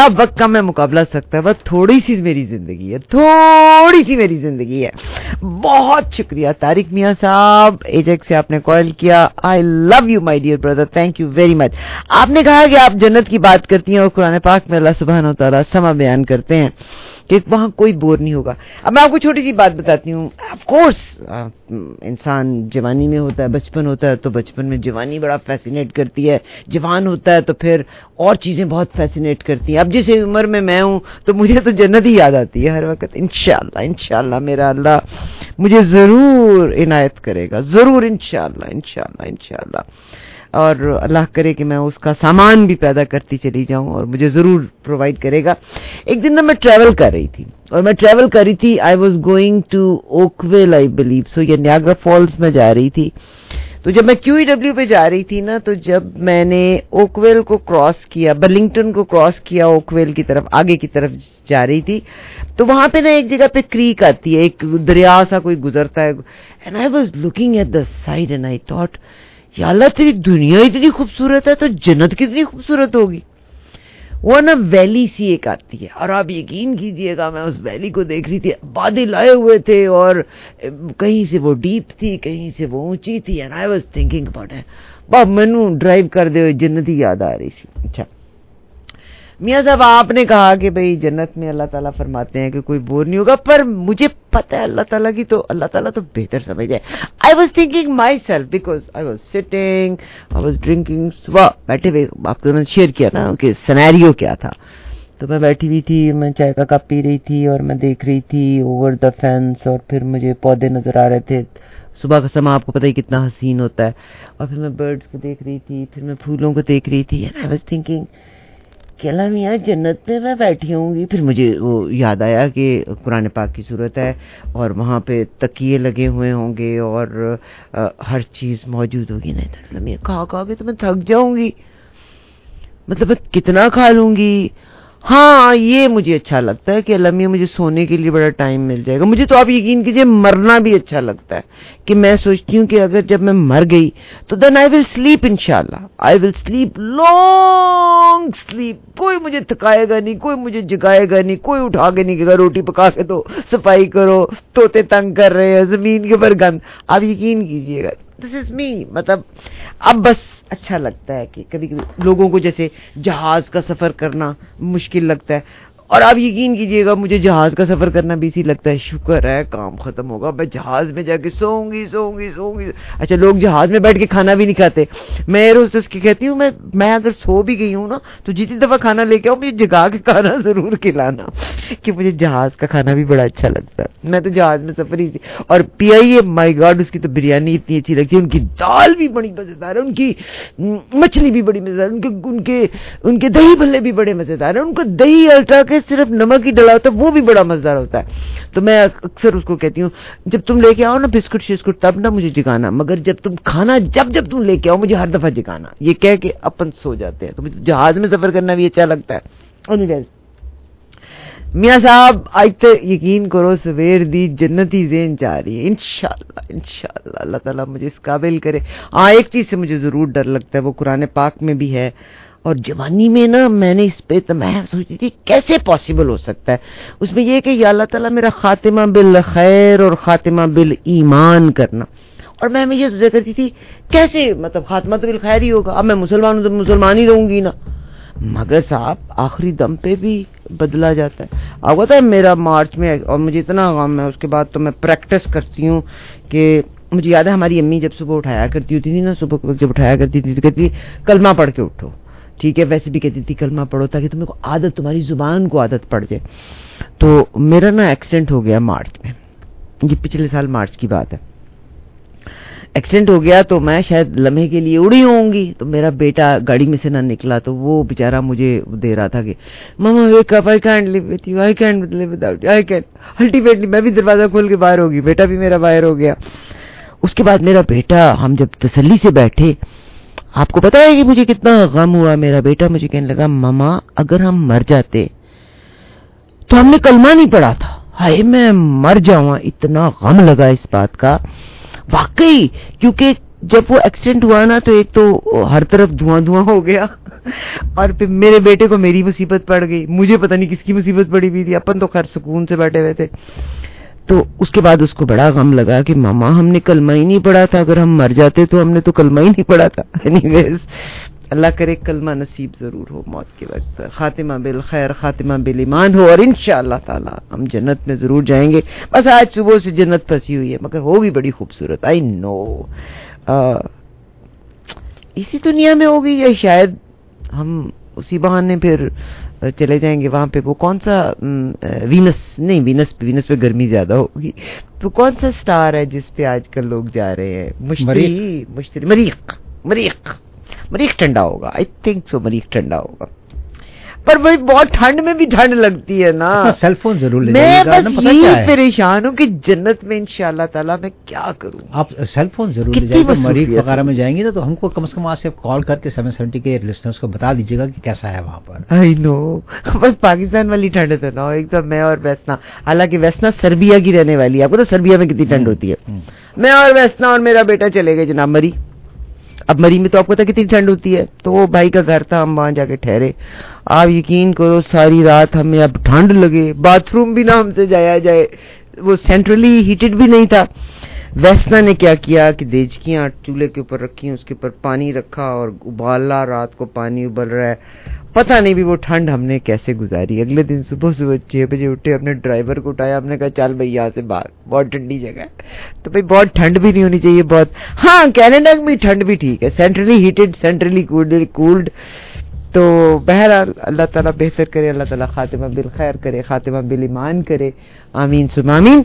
Speaker 1: सब वक्त का मैं मुकाबला सकता है, बस थोड़ी सी मेरी जिंदगी है, थोड़ी सी मेरी जिंदगी है. बहुत शुक्रिया तारिक मियां साहब, एजेक्स से आपने कॉल किया. I love you my dear brother, thank you very much. आपने कहा कि आप जन्नत की बात करती हैं और कुरान पाक में अल्लाह सुब्हानहू व तआला समा बयान करते हैं कि वहां कोई बोर नहीं होगा. अब मैं आपको छोटी सी बात बताती हूँ. ऑफ कोर्स इंसान जवानी में होता है, बचपन होता है तो बचपन में जवानी बड़ा फैसिनेट करती है, जवान होता है तो फिर और चीजें बहुत फैसिनेट करती हैं. अब जिस उम्र में मैं हूं तो मुझे तो जन्नत ही याद आती है हर वक्त. इंशाअल्लाह इंशाअल्लाह मेरा अल्लाह मुझे जरूर इनायत करेगा, जरूर इंशाअल्लाह इंशाअल्लाह इंशाअल्लाह. और अल्लाह करे कि मैं उसका सामान भी पैदा करती चली जाऊं और मुझे जरूर प्रोवाइड करेगा. एक दिन ना मैं ट्रैवल कर रही थी और मैं ट्रैवल कर रही थी, I was going to Oakville I believe so, ये नियाग्रा फॉल्स में जा रही थी. तो जब मैं क्यूईडब्ल्यू पे जा रही थी ना, तो जब मैंने ओकविल को क्रॉस किया, बर्लिंगटन को क्रॉस किया, ओकविल की तरफ आगे की तरफ जा रही थी, तो वहां पे ना एक जगह पे क्रीक आती है, एक दरिया सा कोई गुजरता है. And I was looking at the side and I thought या अल्लाह तेरी दुनिया इतनी खूबसूरत है तो जन्नत कितनी खूबसूरत होगी. वो ना वैली सी एक आती है और आप यकीन कीजिएगा मैं उस वैली को देख रही थी, बादल आए हुए थे और कहीं से वो डीप थी, कहीं से वो ऊंची थी. And I was thinking about it. बाप मैनू ड्राइव करते हुए जन्नत ही याद आ रही थी. अच्छा मियां साहब, आपने कहा कि भाई जन्नत में अल्लाह ताला फरमाते हैं कि कोई बोर नहीं होगा, पर मुझे पता है अल्लाह ताला की तो अल्लाह ताला तो बेहतर समझ है. I was thinking myself because I was sitting, I was drinking. सुबह बैठे हुए आपको मैंने शेयर किया ना कि सिनेरियो क्या था. तो मैं बैठी हुई थी, मैं चाय का कप पी रही थी और मैं देख रही थी ओवर द फेंस, और फिर मुझे पौधे नजर आ रहे थे. सुबह का समय आपको पता ही कितना हसीन होता है. और फिर मैं बर्ड्स को देख रही थी, फिर मैं फूलों को देख रही थी. एंड आई वाज थिंकिंग कि अल्लाह मियां जन्नत में मैं बैठी होंगी. फिर मुझे वो याद आया कि कुरान पाक की सूरत है और वहाँ पे तकिए लगे हुए होंगे और आ, हर चीज़ मौजूद होगी. नहीं तो अल्लाह मियां खा खा के तो मैं थक जाऊंगी, मतलब मैं कितना खा लूंगी. हाँ ये मुझे अच्छा लगता है कि अल्लाह मियां मुझे सोने के लिए बड़ा टाइम मिल जाएगा. मुझे तो आप यकीन कीजिए मरना भी अच्छा लगता है कि मैं सोचती हूँ कि अगर जब मैं मर गई तो देन आई विल स्लीप इंशाल्लाह. I will sleep long sleep. कोई मुझे थकाएगा नहीं, कोई मुझे जगाएगा नहीं, कोई उठा के नहीं कहेगा रोटी पका के दो, सफाई करो, तोते तंग कर रहे हैं, जमीन के ऊपर गंद. आप यकीन कीजिएगा दिस इज मी. मतलब अब बस अच्छा लगता है कि कभी कभी लोगों को जैसे जहाज का सफर करना मुश्किल लगता है, और आप यकीन कीजिएगा मुझे जहाज का सफर करना भी इसी लगता है. शुक्र है काम खत्म होगा, मैं जहाज में जाके सोऊंगी सोऊंगी सोऊंगी. अच्छा लोग जहाज में बैठ के खाना भी नहीं खाते. मैं एयर होस्टेस की कहती हूँ मैं मैं अगर सो भी गई हूँ ना तो जितनी दफा खाना लेके आओ मुझे जगा के खाना जरूर खिलाना, कि मुझे जहाज का खाना भी बड़ा अच्छा लगता है. मैं तो जहाज में सफर ही. और P I A my God उसकी तो बिरयानी इतनी अच्छी लगती है, उनकी दाल भी बड़ी मजेदार है, उनकी मछली भी बड़ी मजेदार, उनके उनके उनके दही भल्ले भी बड़े मजेदार है, उनका दही अल्ट्रा सिर्फ नमक ही डला होता है वो भी बड़ा मजेदार होता है. तो मैं अक्सर उसको कहती हूँ जब तुम लेके आओ ना बिस्कुट शिस्कुट तब ना मुझे जगाना, मगर जब तुम खाना जब जब तुम लेके आओ मुझे हर दफा जगाना. ये कह के अपन सो जाते हैं. तो मुझे जहाज में सफर करना भी अच्छा लगता है. एनीवेज मियां साहब आज तो यकीन करो सवेर दी जन्नती ज़ेन जा रही है. इंशाल्लाह इंशाल्लाह अल्लाह ताला मुझे इस काबिल करे. हाँ एक चीज से मुझे जरूर डर लगता है, वो कुरान पाक में भी है और जवानी में ना मैंने इस पे तो मैं सोचती थी कैसे पॉसिबल हो सकता है. उसमें ये कि या अल्लाह ताला मेरा खातिमा बिल खैर और खातिमा बिल ईमान करना. और मैं हमें ये सोचा करती थी कैसे, मतलब खातिमा तो बिल खैर ही होगा, अब मैं मुसलमान हूं तो मुसलमान ही रहूंगी ना. मगर साहब आखिरी दम पे भी बदला जाता है. आपको पता है मेरा मार्च में, और मुझे इतना गम है उसके बाद तो मैं प्रैक्टिस करती हूँ कि मुझे याद है हमारी अम्मी जब सुबह उठाया करती होती थी ना, सुबह जब उठाया करती थी तो कहती कलमा पढ़ के उठो. ठीक है, वैसे भी कहती थी कलमा पढ़ो ताकि तुम्हें को आदत, तुम्हारी जुबान को आदत पड़ जाए. तो मेरा ना एक्सीडेंट हो गया मार्च में, ये पिछले साल मार्च की बात है. एक्सीडेंट हो गया तो मैं शायद लम्हे के लिए उड़ी होंगी, तो मेरा बेटा गाड़ी में से ना निकला, तो वो बेचारा मुझे दे रहा था कि मामा wake up, I can't live with you, I can't live without you, I can't. Ultimately मैं भी दरवाजा खोल के बाहर हो गई, बेटा भी मेरा बाहर हो गया. उसके बाद मेरा बेटा, हम जब तसल्ली से बैठे, आपको पता है कि मुझे कितना गम हुआ. मेरा बेटा मुझे कहने लगा मामा अगर हम मर जाते तो हमने कलमा नहीं पढ़ा था, हाय मैं मर जाऊं. इतना गम लगा इस बात का वाकई, क्योंकि جب وہ ایکسیڈنٹ ہوا نا تو ایک تو ہر طرف دھواں دھواں ہو گیا اور پھر میرے بیٹے کو میری مصیبت پڑ گئی, مجھے پتہ نہیں کس کی مصیبت پڑی ہوئی تھی, اپن تو خیر سکون سے بیٹھے ہوئے تھے. تو اس کے بعد اس کو بڑا غم لگا کہ ماما ہم نے کلمہ ہی نہیں پڑھا تھا, اگر ہم مر جاتے تو ہم نے تو کلمہ ہی نہیں پڑھا تھا. اینی ویز اللہ کرے کلمہ نصیب ضرور ہو موت کے وقت, خاتمہ بالخیر, خاتمہ بالایمان ہو, اور انشاءاللہ تعالی ہم جنت میں ضرور جائیں گے. بس آج صبح سے جنت پھنسی ہوئی ہے مگر ہوگی بڑی خوبصورت. آئی نو اسی دنیا میں ہوگی یا شاید ہم اسی بہانے پھر چلے جائیں گے وہاں پہ. وہ کون سا وینس, نہیں وینس پہ وینس پہ گرمی زیادہ ہوگی. تو کون سا سٹار ہے جس پہ آج کل لوگ جا رہے ہیں؟ مشتری, مشتری مریخ, مریخ مریخ ٹھنڈا ہوگا. آئی تھنک سو مریخ ٹھنڈا ہوگا. پر بھائی بہت ٹھنڈ میں بھی ٹھنڈ لگتی ہے نا.
Speaker 21: سیل فون ضرور لے
Speaker 1: میں بس یہی پریشان ہوں کہ جنت میں انشاءاللہ تعالیٰ میں کیا کروں.
Speaker 21: آپ سیل فون ضرور لے جائیں گے. مریخ وغیرہ میں جائیں گے تو ہم کو کم از کم آپ کال کر کے سیون سیونٹی کے لسنرز کو بتا دیجیے گا کہ کیسا ہے وہاں پر.
Speaker 1: آئی نو, بس پاکستان والی ٹھنڈ تو نہ ہو ایک تو میں اور ویسنا. حالانکہ ویسنا سربیا کی رہنے والی ہے. آپ کو تو سربیا میں کتنی ٹھنڈ ہوتی ہے. میں اور ویسنا اور میرا بیٹا چلے گئے جناب مری. اب مری میں تو آپ کو پتا کتنی ٹھنڈ ہوتی ہے. تو وہ بھائی کا گھر تھا, ہم وہاں جا کے ٹھہرے. آپ یقین کرو ساری رات ہمیں اب ٹھنڈ لگے, باتھ روم بھی نہ ہم سے جایا جائے, وہ سینٹرلی ہیٹڈ بھی نہیں تھا. ویسنا نے کیا کیا کہ دیچکیاں چولہے کے اوپر رکھی, اس کے اوپر پانی رکھا اور ابالا, رات کو پانی ابل رہا ہے. پتہ نہیں بھی وہ ٹھنڈ ہم نے کیسے گزاری. اگلے دن صبح صبح چھ بجے اٹھے, اپنے ڈرائیور کو اٹھایا, ہم نے کہا چل بھائی یہاں سے باہر, بہت ٹھنڈی جگہ ہے. تو بھائی بہت ٹھنڈ بھی نہیں ہونی چاہیے بہت. ہاں کینیڈا میں ٹھنڈ بھی ٹھیک ہے, سینٹرلی ہیٹڈ, سینٹرلی کولڈ. تو بہرحال اللہ تعالیٰ بہتر کرے, اللہ تعالیٰ خاتمہ بالخیر کرے, خاتمہ بالایمان کرے, آمین ثم آمین.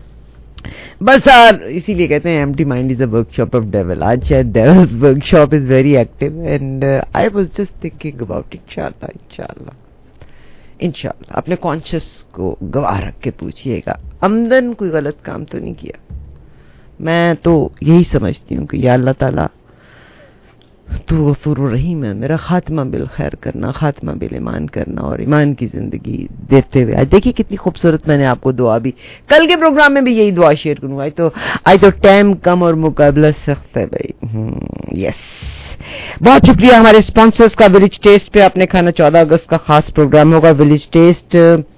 Speaker 1: بس یار اسی لیے کہتے ہیں empty mind is a workshop of devil. آج شاید devil's workshop is very active and I was just thinking about انشاءاللہ انشاءاللہ انشاءاللہ. اپنے کانشیس کو گواہ رکھ کے پوچھئے گا عمدن کوئی غلط کام تو نہیں کیا. میں تو یہی سمجھتی ہوں کہ یا اللہ تعالیٰ تو غفور الرحیم ہے, میرا خاتمہ بالخیر کرنا, خاتمہ بالایمان کرنا اور ایمان کی زندگی دیتے ہوئے. آج دیکھیے کتنی خوبصورت میں نے آپ کو دعا بھی کل کے پروگرام میں بھی یہی دعا شیئر کروں گا. تو آج تو ٹائم کم اور مقابلہ سخت ہے بھائی. یس بہت شکریہ ہمارے اسپانسرز کا. ولیج ٹیسٹ پہ آپ نے کھانا, چودہ اگست کا خاص پروگرام ہوگا. ولیج ٹیسٹ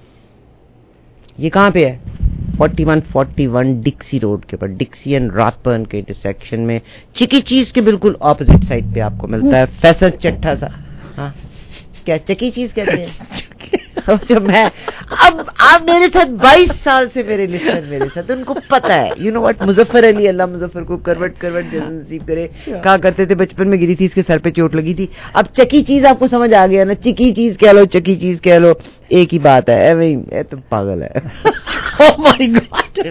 Speaker 1: یہ کہاں پہ ہے؟ Forty one forty one Dixie road کے اوپر, ڈکسی اینڈ راتبرن کے انٹرسیکشن میں, چکی چیز کے بالکل اپوزٹ سائڈ پہ آپ کو ملتا ہے. فیصل چٹھا سا, ہاں کیا چکی چیز کہتے ہیں جو میں اب آپ میرے ساتھ بائیس سال سے میرے لسنر میرے ساتھ, ان کو پتا ہے. You know what, Muzaffar Ali, Allah Muzaffar کو کروٹ کروٹ جنت نصیب کرے, کہا کرتے تھے بچپن میں گری تھی اس کے سر پہ چوٹ لگی تھی. اب چکی چیز آپ کو سمجھ آ گیا نا, چکی چیز کہہ لو, چکی چیز کہہ لو, ایک ہی بات ہے. اے تو پاگل ہے. Oh my God,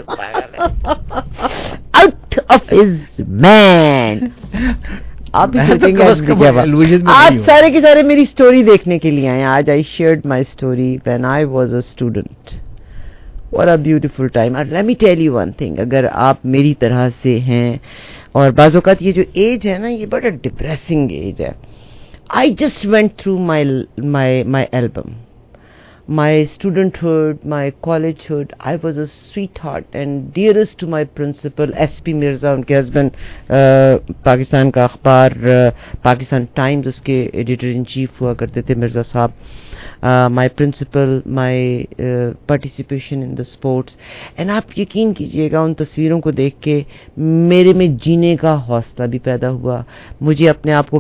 Speaker 1: out of his man. آپ بھی سوچیں گے آپ سارے کے سارے میری سٹوری دیکھنے کے لیے آئے. آج I shared my story when I was a student. what a beautiful time. And let me tell you one thing, اگر آپ میری طرح سے ہیں اور بعض اوقات یہ جو ایج ہے نا یہ بڑا ڈپریسنگ ایج ہے. I just went through my my my album, my studenthood, my collegehood. I was a sweetheart and dearest to my principal S P Mirza, ان کے ہسبینڈ, پاکستان کا اخبار پاکستان ٹائمز اس کے ایڈیٹر ان چیف ہوا کرتے تھے مرزا صاحب. my principal, my uh, participation in the sports. and آپ یقین کیجئے گا ان تصویروں کو دیکھ کے میرے میں جینے کا حوصلہ بھی پیدا ہوا. مجھے اپنے آپ کو